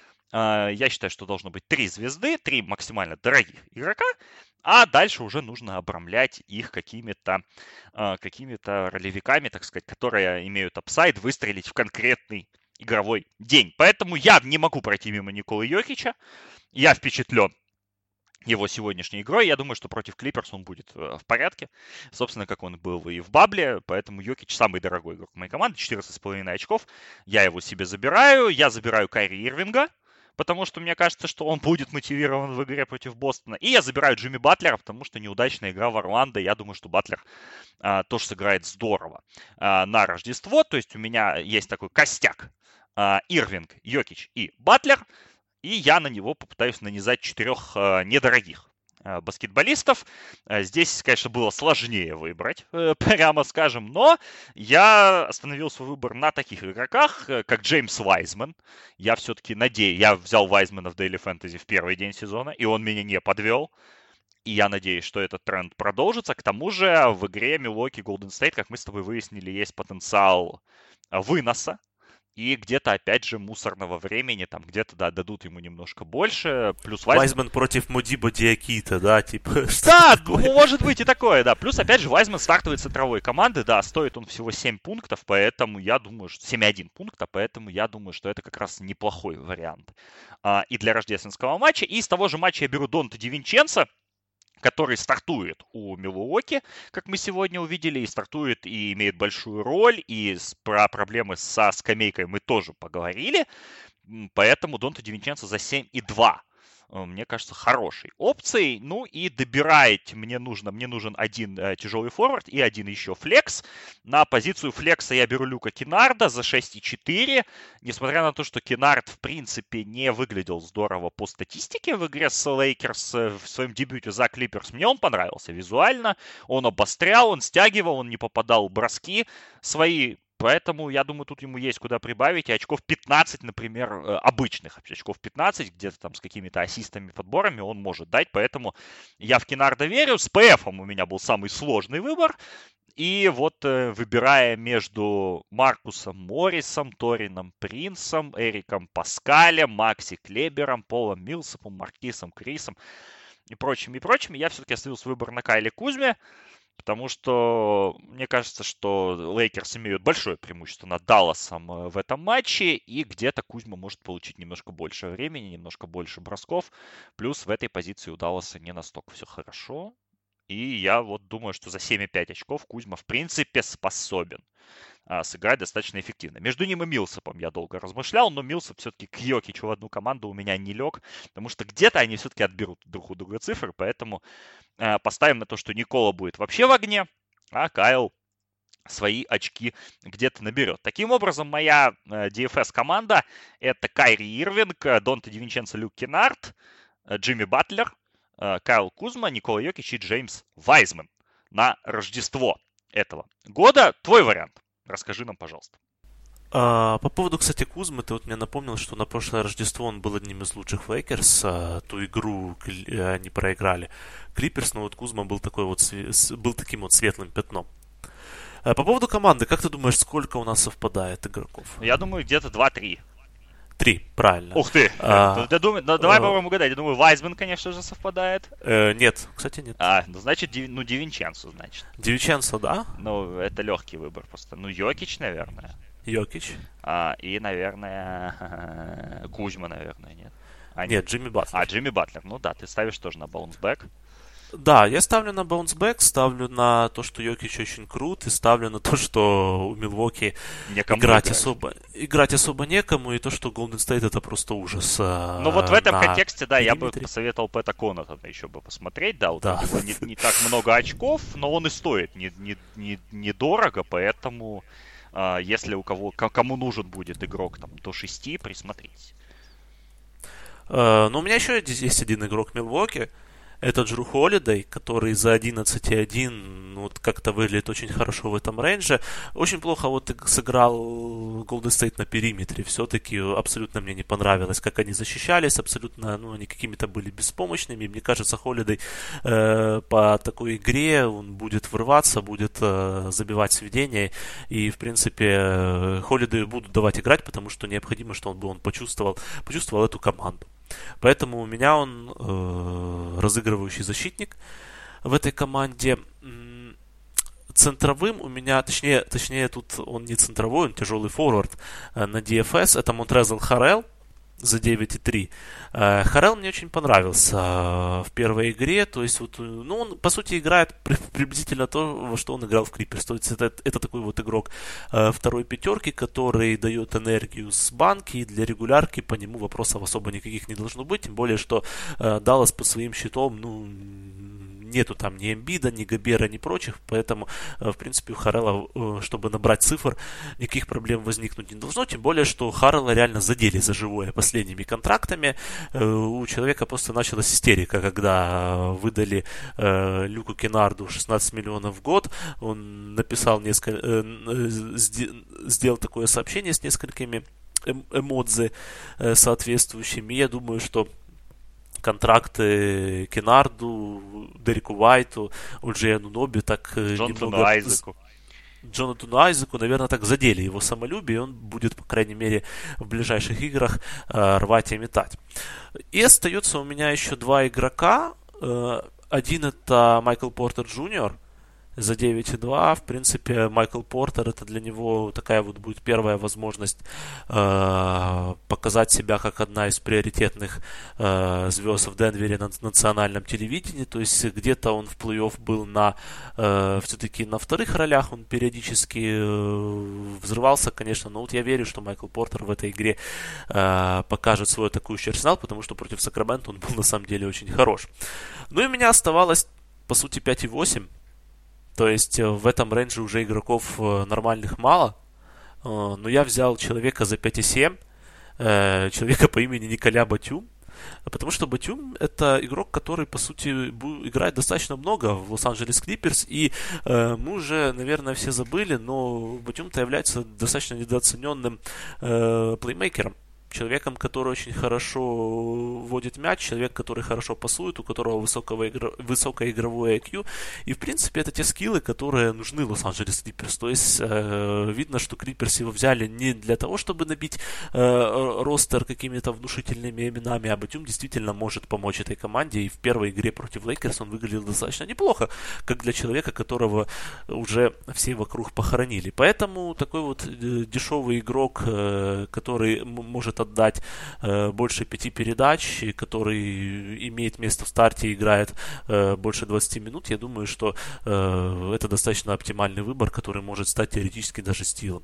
Я считаю, что должно быть три звезды, три максимально дорогих игрока, а дальше уже нужно обрамлять их какими-то, какими-то ролевиками, так сказать, которые имеют апсайд выстрелить в конкретный игровой день. Поэтому я не могу пройти мимо Николы Йокича. Я впечатлен его сегодняшней игрой. Я думаю, что против Клиперс он будет в порядке. Собственно, как он был и в бабле. Поэтому Йокич самый дорогой игрок моей команды. четырнадцать с половиной очков. Я его себе забираю. Я забираю Кайри Ирвинга, потому что мне кажется, что он будет мотивирован в игре против Бостона. И я забираю Джимми Батлера, потому что неудачная игра в Орландо. Я думаю, что Батлер а, тоже сыграет здорово а, на Рождество. То есть у меня есть такой костяк. А, Ирвинг, Йокич и Батлер. И я на него попытаюсь нанизать четырех а, недорогих баскетболистов. Здесь, конечно, было сложнее выбрать, прямо скажем, но я остановил свой выбор на таких игроках, как Джеймс Вайзман. Я все-таки надеюсь, я взял Вайзмана в Daily Fantasy в первый день сезона, и он меня не подвел. И я надеюсь, что этот тренд продолжится. К тому же в игре Милуоки Голден Стейт, как мы с тобой выяснили, есть потенциал выноса. И где-то, опять же, мусорного времени, там где-то, да, дадут ему немножко больше. Плюс Вайзман, Вайзман против Модибо Диакита, да, типа. Да, может быть и такое, да. Плюс, опять же, Вайзман стартовой центровой команды, да, стоит он всего семь пунктов, поэтому я думаю, что семь целых один пункта, поэтому я думаю, что это как раз неплохой вариант а, и для рождественского матча. И из того же матча я беру Донте Дивинченцо, который стартует у Милуоки, как мы сегодня увидели, и стартует, и имеет большую роль, и про проблемы со скамейкой мы тоже поговорили, поэтому Донте Дивинченцо за семь и два. Мне кажется, хорошей опцией. Ну и добирать мне нужно, мне нужен один э, тяжелый форвард и один еще флекс. На позицию флекса я беру Люка Кеннарда за шесть и четыре. Несмотря на то, что Кеннард, в принципе, не выглядел здорово по статистике в игре с Лейкерс в своем дебюте за Клиперс, мне он понравился визуально. Он обострял, он стягивал, он не попадал в броски свои. Поэтому, я думаю, тут ему есть куда прибавить. И очков пятнадцать, например, обычных очков пятнадцать, где-то там с какими-то ассистами, подборами он может дать. Поэтому я в Кеннарда верю. С ПФом у меня был самый сложный выбор. И вот выбирая между Маркусом Моррисом, Торином Принсом, Эриком Паскалем, Макси Клебером, Полом Милсапом, Маркисом Крисом и прочими, и прочими, я все-таки оставил свой выбор на Кайле Кузме. Потому что мне кажется, что Лейкерс имеют большое преимущество над Далласом в этом матче, и где-то Кузьма может получить немножко больше времени, немножко больше бросков. Плюс в этой позиции у Далласа не настолько все хорошо. И я вот думаю, что за семь и пять очков Кузьма в принципе способен а, сыграть достаточно эффективно. Между ним и Милсапом я долго размышлял, но Милсап все-таки к Йокичу в одну команду у меня не лег, потому что где-то они все-таки отберут друг у друга цифры, поэтому а, поставим на то, что Никола будет вообще в огне, а Кайл свои очки где-то наберет. Таким образом, моя ди эф эс-команда это Кайри Ирвинг, Донте Дивинченцо, Люк Кеннард, Джимми Батлер, Кайл Кузма, Никола Йокич и Джеймс Вайзман на Рождество этого года. Твой вариант. Расскажи нам, пожалуйста. А, по поводу, кстати, Кузмы, ты вот мне напомнил, что на прошлое Рождество он был одним из лучших в Лейкерс, а, ту игру они проиграли Клиперс, но вот Кузма был, такой вот, был таким вот светлым пятном. А, по поводу команды, как ты думаешь, сколько у нас совпадает игроков? Я думаю, где-то два-три. Три, правильно. Ух ты! А, я думаю, ну, давай а, попробуем угадать. Я думаю, Вайзман, конечно же, совпадает. Э, нет, кстати, нет. А, ну, значит, Ди, ну, Дивинченцо, значит. Дивинченцо, да? Ну, это легкий выбор просто. Ну, Йокич, наверное. Йокич. А, и, наверное, Кузьма, наверное, нет. А, нет, Джимми Батлер. А, Джимми Батлер. Ну да, ты ставишь тоже на баунсбэк. Да, я ставлю на баунсбэк, ставлю на то, что Йокич очень крут, и ставлю на то, что у Милуоки играть играть. особо, играть особо некому, и то, что Golden State это просто ужас. Ну вот в этом контексте, да, я бы периметре. посоветовал Пэта Конатона еще бы посмотреть, да, вот Да. у него не, не так много очков, но он и стоит не, не, не, недорого, поэтому а, если у кого, кому нужен будет игрок там до шести, присмотритесь. Uh, но у меня еще есть один игрок Милуоки. Это Джру Холидей, который за одиннадцать и один ну, вот как-то выглядит очень хорошо в этом рейнже. Очень плохо вот сыграл Golden State на периметре. Все-таки абсолютно мне не понравилось, как они защищались. Абсолютно, ну, они какими-то были беспомощными. Мне кажется, Холидей э, по такой игре он будет врываться, будет э, забивать сведения. И, в принципе, Холидею будут давать играть, потому что необходимо, чтобы он почувствовал, почувствовал эту команду. Поэтому у меня он э, разыгрывающий защитник в этой команде. Центровым у меня, точнее, точнее тут он не центровой, он тяжелый форвард э, на ди эф эс. Это Монтрезл Харрелл за девять и три. Э, Харрелл мне очень понравился э, в первой игре. То есть, вот, ну, он, по сути, играет при, приблизительно то, во что он играл в Клиперс. То есть, это, это такой вот игрок э, второй пятерки, который дает энергию с банки. И для регулярки по нему вопросов особо никаких не должно быть. Тем более, что э, Даллас под своим щитом, ну, нету там ни Эмбида, ни Гобера, ни прочих, поэтому, в принципе, у Харрелла, чтобы набрать цифр, никаких проблем возникнуть не должно, тем более, что Харрелла реально задели за живое последними контрактами. У человека просто началась истерика, когда выдали Люку Кеннарду шестнадцать миллионов в год, он написал несколько, сделал такое сообщение с несколькими эмодзи соответствующими, я думаю, что контракты Кеннарду, Дереку Уайту, О'Джей Ануноби так Джонатану немного... Айзеку. Джонатану Айзеку, наверное, так задели его самолюбие, и он будет, по крайней мере, в ближайших играх э, рвать и метать. И остается у меня еще два игрока. Э, один это Майкл Портер Джуниор за девять и два. В принципе, Майкл Портер, это для него такая вот будет первая возможность э, показать себя как одна из приоритетных э, звезд в Денвере на национальном телевидении. То есть где-то он в плей-офф был на э, все-таки на вторых ролях, он периодически э, взрывался, конечно, но вот я верю, что Майкл Портер в этой игре э, покажет свой атакующий арсенал, потому что против Сакрамента он был на самом деле очень хорош. Ну и у меня оставалось, по сути, пять и восемь. То есть в этом рейнже уже игроков нормальных мало. Но я взял человека за пять и семь. Человека по имени Николя Батюм. Потому что Батюм это игрок, который, по сути, играет достаточно много в Лос-Анджелес Клиперс. И мы уже, наверное, все забыли, но Батюм-то является достаточно недооцененным плеймейкером. Человеком, который очень хорошо вводит мяч, человек, который хорошо пасует, у которого высокого игр... высокое игровое ай кью. И, в принципе, это те скиллы, которые нужны Лос-Анджелес Клиперс. То есть, э, видно, что Клиперс его взяли не для того, чтобы набить э, ростер какими-то внушительными именами, а Батюм действительно может помочь этой команде. И в первой игре против Лейкерс он выглядел достаточно неплохо, как для человека, которого уже все вокруг похоронили. Поэтому такой вот э, дешевый игрок, э, который м- может отдать э, больше пяти передач, который имеет место в старте и играет э, больше двадцати минут, я думаю, что э, это достаточно оптимальный выбор, который может стать теоретически даже стилом.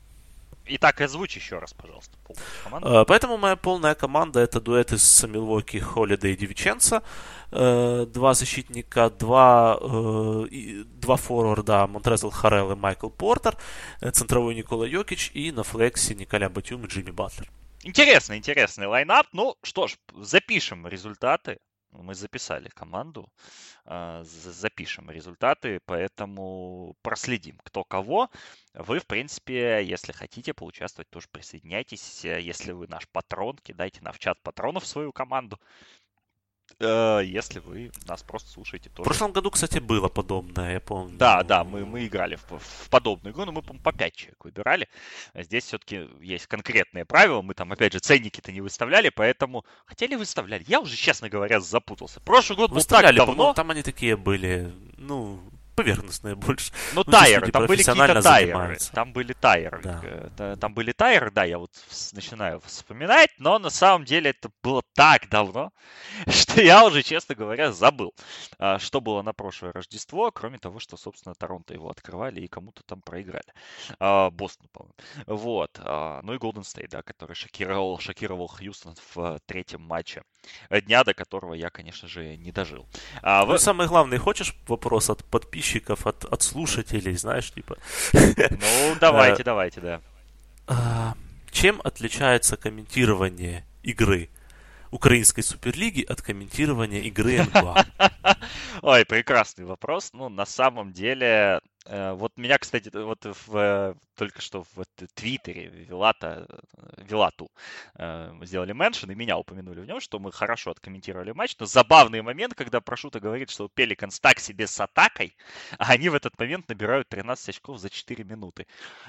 Итак, озвучь еще раз, пожалуйста, полную команду. Э, поэтому моя полная команда это дуэт из Милуоки, Холидей и Дивиченцо. Э, два защитника, два, э, и, два форварда, Монтрезл Харрелл и Майкл Портер, э, центровой Никола Йокич и на флексе Николя Батюм и Джимми Батлер. Интересный, интересный лайнап. Ну что ж, запишем результаты. Мы записали команду, запишем результаты, поэтому проследим, кто кого. Вы, в принципе, если хотите поучаствовать, тоже присоединяйтесь. Если вы наш патрон, кидайте нам в чат патронов свою команду. Если вы нас просто слушаете тоже. В прошлом году, кстати, было подобное, я помню. Да, да, мы, мы играли в, в подобную игру, но мы, по-моему, по пять человек выбирали. Здесь все-таки есть конкретные правила. Мы там, опять же, ценники-то не выставляли, поэтому... Хотели выставляли? Я уже, честно говоря, запутался. Прошлый год был так давно. Там они такие были, ну... поверхностные больше. Ну, ну тайры, там были какие-то тайры. Занимаются. Там были тайры. Да. Там были тайры, да, я вот начинаю вспоминать, но на самом деле это было так давно, что я уже, честно говоря, забыл, что было на прошлое Рождество, кроме того, что, собственно, Торонто его открывали и кому-то там проиграли. Бостон, по-моему. Вот. Ну и Golden State, да, который шокировал, шокировал Хьюстон в третьем матче дня, до которого я, конечно же, не дожил. А, ну, вы... самый главный, хочешь вопрос от подписчиков, от, от слушателей, знаешь, типа? Ну, давайте, давайте, да. Чем отличается комментирование игры Украинской Суперлиги от комментирования игры эн бэ а? Ой, прекрасный вопрос. Ну, на самом деле, вот меня, кстати, вот в, только что в Твиттере Вилата, Вилату сделали меншн, и меня упомянули в нем, что мы хорошо откомментировали матч, но забавный момент, когда Прошута говорит, что Пеликанс так себе с атакой, а они в этот момент набирают тринадцать очков за четыре минуты.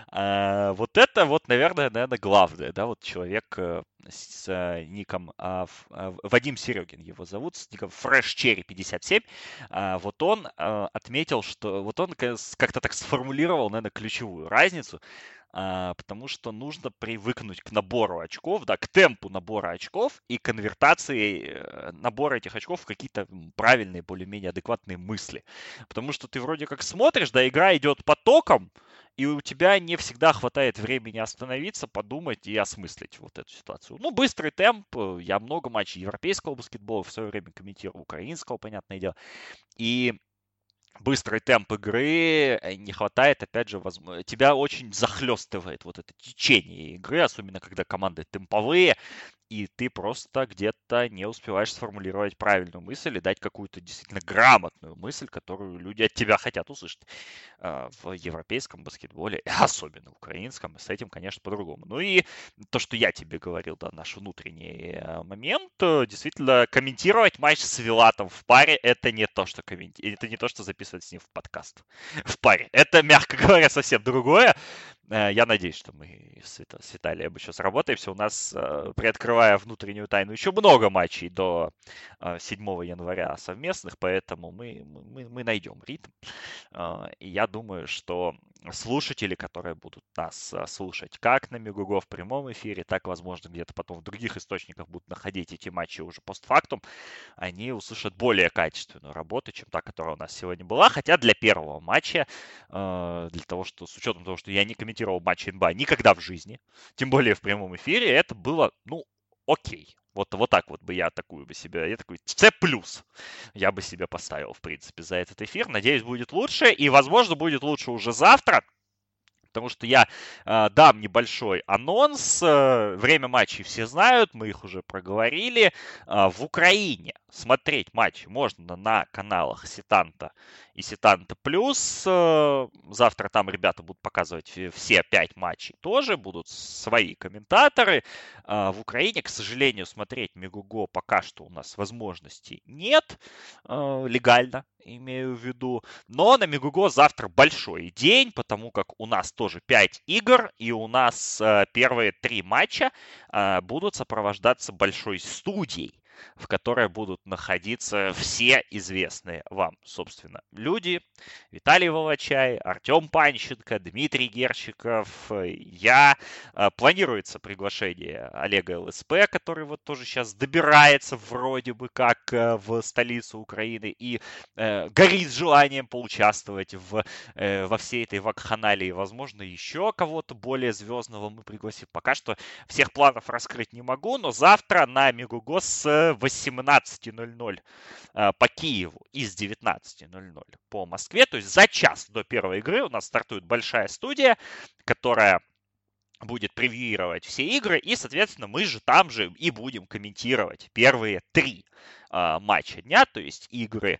Вот это вот, наверное, наверное, главное, да, вот человек с ником Вадим Серегин его зовут, с ником Fresh Cherry пятьдесят семь, вот он отметил, что вот он как-то так сформулировал, наверное, ключевую разницу, потому что нужно привыкнуть к набору очков, да, к темпу набора очков и конвертации набора этих очков в какие-то правильные, более-менее адекватные мысли. Потому что ты вроде как смотришь, да, игра идет потоком, и у тебя не всегда хватает времени остановиться, подумать и осмыслить вот эту ситуацию. Ну, быстрый темп. Я много матчей европейского баскетбола в свое время комментировал, украинского, понятное дело. И быстрый темп игры, не хватает, опять же, возможно, тебя очень захлестывает вот это течение игры, особенно когда команды темповые, и ты просто где-то не успеваешь сформулировать правильную мысль и дать какую-то действительно грамотную мысль, которую люди от тебя хотят услышать. В европейском баскетболе, особенно в украинском, с этим, конечно, по-другому. Ну и то, что я тебе говорил, да, наш внутренний момент, действительно, комментировать матч с Вилатом в паре, это не то, что комменти... это не то, что записывать с ним в подкаст в паре. Это, мягко говоря, совсем другое. Я надеюсь, что мы с Виталием еще сработаемся. У нас, приоткрывая внутреннюю тайну, еще много матчей до седьмого января совместных, поэтому мы, мы, мы найдем ритм. И я думаю, что слушатели, которые будут нас слушать как на Мегуго в прямом эфире, так, возможно, где-то потом в других источниках будут находить эти матчи уже постфактум, они услышат более качественную работу, чем та, которая у нас сегодня была. Хотя для первого матча, для того, что с учетом того, что я не комментировал матч эн бэ а никогда в жизни, тем более в прямом эфире, это было, ну, окей. Вот, вот так вот бы я такую бы себе, я такой С+, я бы себе поставил, в принципе, за этот эфир. Надеюсь, будет лучше, и, возможно, будет лучше уже завтра, потому что я э, дам небольшой анонс. Э, время матчей все знают, мы их уже проговорили. Э, в Украине смотреть матчи можно на каналах Сетанта и Сетанта Плюс. Э, завтра там ребята будут показывать все пять матчей тоже, будут свои комментаторы. Э, в Украине, к сожалению, смотреть Мегуго пока что у нас возможностей нет, э, легально имею в виду. Но на Мегуго завтра большой день, потому как у нас тоже пять игр, и у нас э, первые три матча э, будут сопровождаться большой студией, в которой будут находиться все известные вам, собственно, люди. Виталий Волочай, Артем Панченко, Дмитрий Герчиков, я. Планируется приглашение Олега ЛСП, который вот тоже сейчас добирается вроде бы как в столицу Украины и э, горит желанием поучаствовать в, э, во всей этой вакханалии. Возможно, еще кого-то более звездного мы пригласим. Пока что всех планов раскрыть не могу, но завтра на Мегуго с восемнадцати ноль-ноль по Киеву и с девятнадцати ноль-ноль по Москве, то есть за час до первой игры у нас стартует большая студия, которая будет превьюировать все игры, и, соответственно, мы же там же и будем комментировать первые три э, матча дня, то есть игры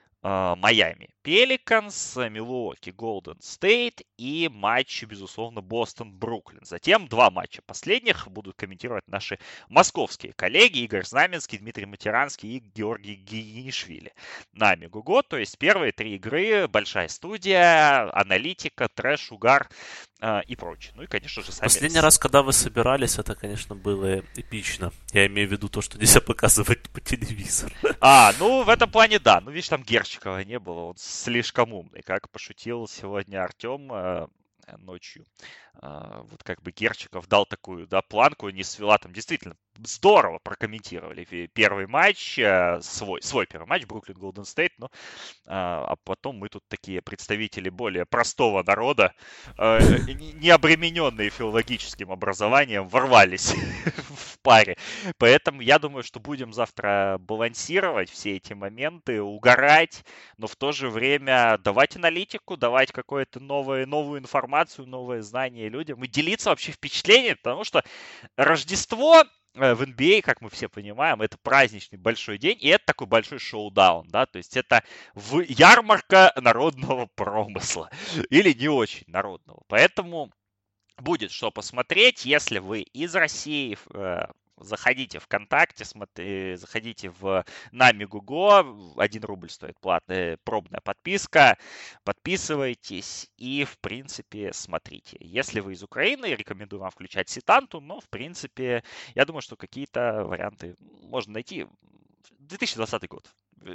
Майами Пеликанс, Милуоки Голден Стейт и матч, безусловно, Бостон-Бруклин. Затем два матча последних будут комментировать наши московские коллеги Игорь Знаменский, Дмитрий Матеранский и Георгий Гинишвили на Мегуго. То есть первые три игры, большая студия, аналитика, трэш, угар э, и прочее. Ну и, конечно же, сами... Последний раз, когда вы собирались, это, конечно, было эпично. Я имею в виду то, что нельзя показывать по телевизору. А, ну в этом плане да. Ну видишь, там Герчикова не было. Он слишком умный, как пошутил сегодня Артем э, ночью. Э, вот как бы Герчиков дал такую, да, планку, не свела, там действительно здорово прокомментировали первый матч, э, свой, свой первый матч, Бруклин Голден Стейт, ну, э, а потом мы тут такие представители более простого народа, э, не обремененные филологическим образованием, ворвались в паре. Поэтому я думаю, что будем завтра балансировать все эти моменты, угорать, но в то же время давать аналитику, давать какую-то новую, новую информацию, новые знания людям и делиться вообще впечатлениями, потому что Рождество в эн би эй, как мы все понимаем, это праздничный большой день, и это такой большой шоу-даун, да, то есть это в ярмарка народного промысла, или не очень народного. Поэтому будет что посмотреть, если вы из России, э, заходите в ВКонтакте, смотри, заходите в Нами Гуго, один рубль стоит платная пробная подписка, подписывайтесь и, в принципе, смотрите. Если вы из Украины, рекомендую вам включать Сетанту, но, в принципе, я думаю, что какие-то варианты можно найти. две тысячи двадцатый год.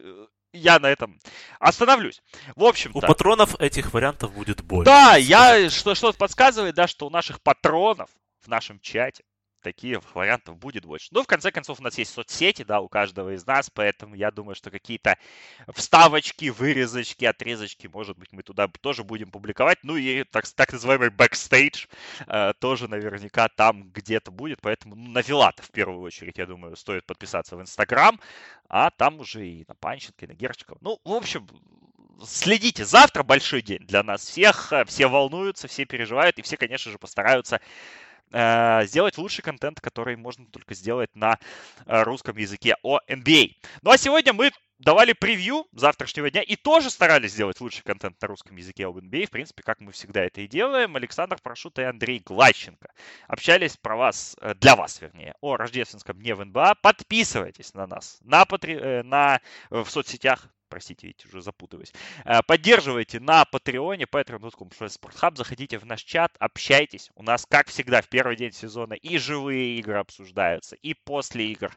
Я на этом остановлюсь. В общем-то... У патронов этих вариантов будет больше. Да, я, что, что-то подсказывает, да, что у наших патронов в нашем чате таких вариантов будет больше. Ну, в конце концов, у нас есть соцсети, да, у каждого из нас, поэтому я думаю, что какие-то вставочки, вырезочки, отрезочки, может быть, мы туда тоже будем публиковать. Ну и так, так называемый бэкстейдж э, тоже наверняка там где-то будет, поэтому ну, на Вилата в первую очередь, я думаю, стоит подписаться в Инстаграм, а там уже и на Панченко, и на Герчикова. Ну, в общем, следите, завтра большой день для нас всех, все волнуются, все переживают, и все, конечно же, постараются сделать лучший контент, который можно только сделать на русском языке о эн би эй. Ну а сегодня мы давали превью завтрашнего дня и тоже старались сделать лучший контент на русском языке об эн би эй. В принципе, как мы всегда это и делаем. Александр Прошута и Андрей Гладченко общались про вас, для вас, вернее, о рождественском дне в эн бэ а. Подписывайтесь на нас на, патри... на... в соцсетях. Простите, видите, уже запутываюсь. Поддерживайте на Патреоне, patreon точка com слэш спортхаб, заходите в наш чат, общайтесь. У нас, как всегда, в первый день сезона и живые игры обсуждаются, и после игр.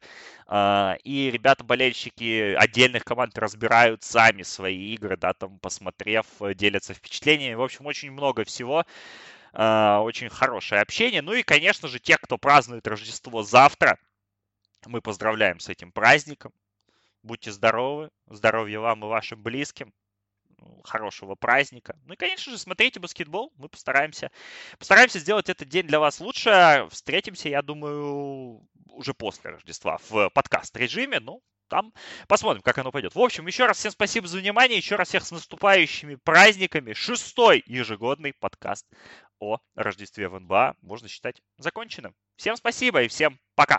И ребята-болельщики отдельных команд разбирают сами свои игры, да, там, посмотрев, делятся впечатлениями. В общем, очень много всего. Очень хорошее общение. Ну и, конечно же, тех, кто празднует Рождество завтра, мы поздравляем с этим праздником. Будьте здоровы, здоровья вам и вашим близким, хорошего праздника. Ну и, конечно же, смотрите баскетбол, мы постараемся, постараемся сделать этот день для вас лучше. Встретимся, я думаю, уже после Рождества в подкаст-режиме, ну, там посмотрим, как оно пойдет. В общем, еще раз всем спасибо за внимание, еще раз всех с наступающими праздниками. Шестой ежегодный подкаст о Рождестве в эн бэ а можно считать законченным. Всем спасибо и всем пока!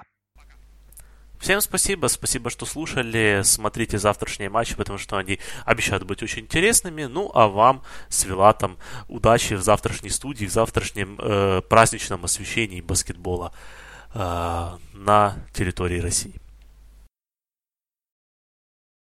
Всем спасибо, спасибо, что слушали. Смотрите завтрашние матчи, потому что они обещают быть очень интересными. Ну, а вам с Вилатом удачи в завтрашней студии, в завтрашнем э, праздничном освещении баскетбола э, на территории России.